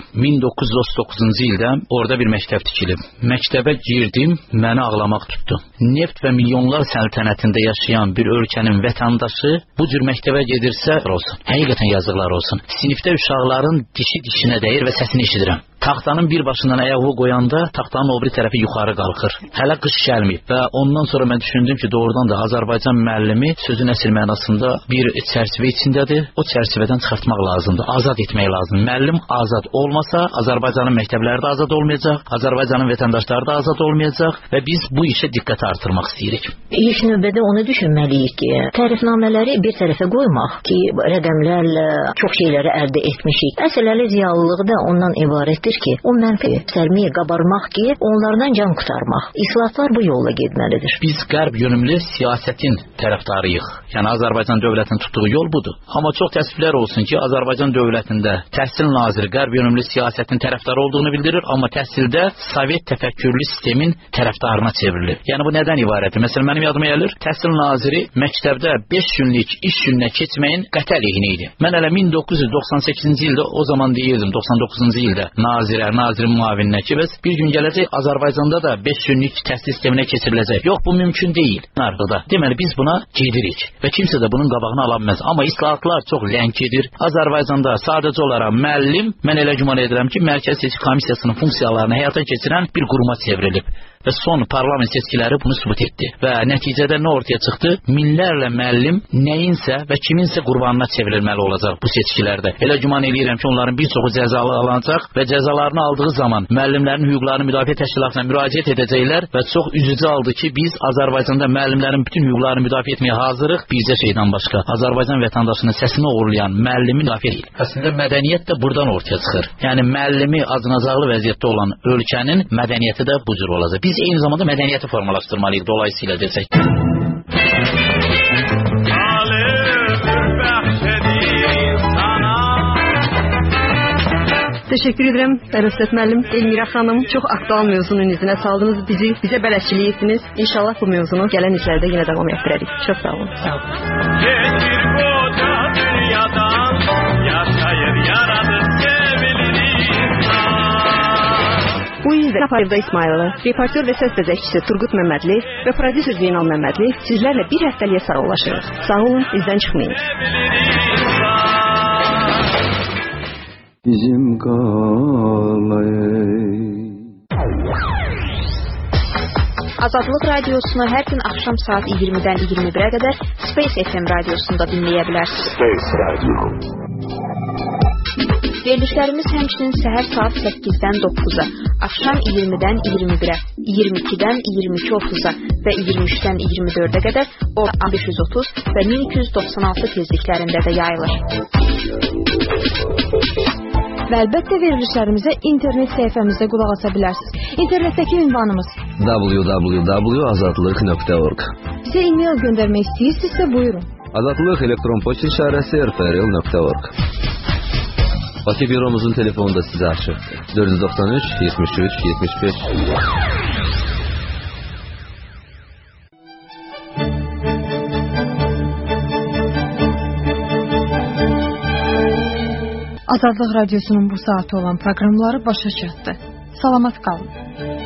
1939-cu ildə orada bir məktəb tikilib. Məktəbə girdim, məni ağlamaq tutdu. Neft və milyonlar səltənətində yaşayan bir ölkənin vətəndaşı bu cür məktəbə gedirsə, olsun. Həqiqətən yazıqlar olsun. Sinifdə uşaqların dişi dişinə dəyir və səsini eşidirəm. Taxtanın bir başından ayağını qoyanda taxtanın o biri tərəfi yuxarı qalxır. Hələ qış gəlməyib və ondan sonra mən düşündüm ki, doğrudan da Azərbaycan müəllimi sözün əsl mənasında bir çərçivə içindədir. O çərçivədən çıxartmaq lazımdır, azad etmək lazımdır. Müəllim azad olmasa Azərbaycanın məktəbləri də azad olmayacaq, Azərbaycanın vətəndaşları da azad olmayacaq və biz bu işə diqqət artırmaq istəyirik. İlk növbədə onu düşünməliyik ki, tərifnamələri bir tərəfə qoymaq ki, rəqəmlərlə çox şeyləri əldə etmişik. Əsl ziyalılığı da ondan ibarətdir ki, o mənfi sərmiyə qabarmaq ki, onlardan can qurtarmaq. İslahatlar bu yolla getməlidir. Biz qərb yönümlü siyasətin tərəfdarıyıq. Yəni Azərbaycan dövlətinin tutduğu yol budur. Amma çox təəssüflər olsun ki, Azərbaycan dövlətində təhsil naziri qərb yönümlü siyasətin tərəfdarı olduğunu bildirir, amma təhsildə Sovet təfəkkürlü sistemin tərəfdarına çevrilir. Yəni bu nədən ibarətdir? Məsələn, mənim yadıma gəlir, təhsil naziri məktəbdə 5 günlük iş gününə keçməyin qəti əleyhinə idi. Mən hələ 1998-ci ildə o zaman deyirdim, 99-cu ildə nazirin müavininə ki, bəs bir gün gələcək Azərbaycanda da 5 günlük təhsil sisteminə keçiriləcək. Yox, bu mümkün deyil. Deməli, biz buna gedirik və kimsə də bunun qabağını ala bilməz. Amma islahatlar çox lənkidir. Azərbaycanda sadəcə olaraq müəllim, mən elə güman edirəm ki, Mərkəzi Seçki Komissiyasının funksiyalarını həyata keçirən bir quruma çevrilib. Və son parlament seçkiləri bunu sübut etdi. Və nəticədə nə ortaya çıxdı? Minlərlə müəllim nəyinsə və kiminsə qurbanına çevrilməli olacaq bu seçkilərdə. Elə güman edirəm ki, onların bir çoxu cəzalı alınacaq və cəzalarını aldığı zaman müəllimlərin hüquqlarını müdafiə təşkilatına müraciət edəcəklər və çox üzücü aldı ki, biz Azərbaycanda müəllimlərin bütün hüquqlarını müdafiə etməyə hazırıq. Bircə şeydən başqa. Azərbaycan vətəndaşının səsini oğurlayan müəllimi müdafiə edil. Əslində mədəniyyət də buradan ortaya çıxır. Yəni müəllimi acınacaqlı vəziyyətdə olan ölkənin mədəniyyəti də bu cür olacaq. Biz eyni zamanda mədəniyyəti formalaşdırmalıyıq dolayısıyla desək. Teşekkür ederim Əlövsət müəllim, Elmira xanım. Çox aktual mövzunun izinə saldınız bizi, bizə bələdçilik etdiniz. İnşallah bu mövzunu gələn illərdə yenə davam etdirərik. Çox sağ olun. Sağ Bu il də Faridə İsmayılı, reportör və səs təzəkçisi Turgut Məmmədli və prodüser Zeynal Məmmədli sizlərlə bir həftəliyə sağollaşırıq. Sağ olun, bizdən çıxmayın. Bizim qalay. Azadlıq radiosunu hər gün axşam saat 20-dən 21-ə qədər Space FM radiosunda dinləyə bilərsiniz. Space Radio. Verilişlərimiz həmçinin səhər saat 8-dən 9-a, axşam 20-dən 21-ə, 22-dən 22:30-a və 23-dən 24-ə qədər orta 530 və 1296 tezliklərində də yayılır. Və əlbəttə verilişlərimizə internet səhifəmizdə qulaq asa bilərsiniz. İnternetdəki ünvanımız www.azadlıq.org. Bizə e-mail göndərmək istəyirsinizsə buyurun. Azadlıq elektron poçt şifrəsi rfrl.org. Bakı büromuzun telefonu da sizə açıqdır. 493 73 75. Azadlıq radiosunun bu saati olan proqramları başa çatdı. Salamat qalın.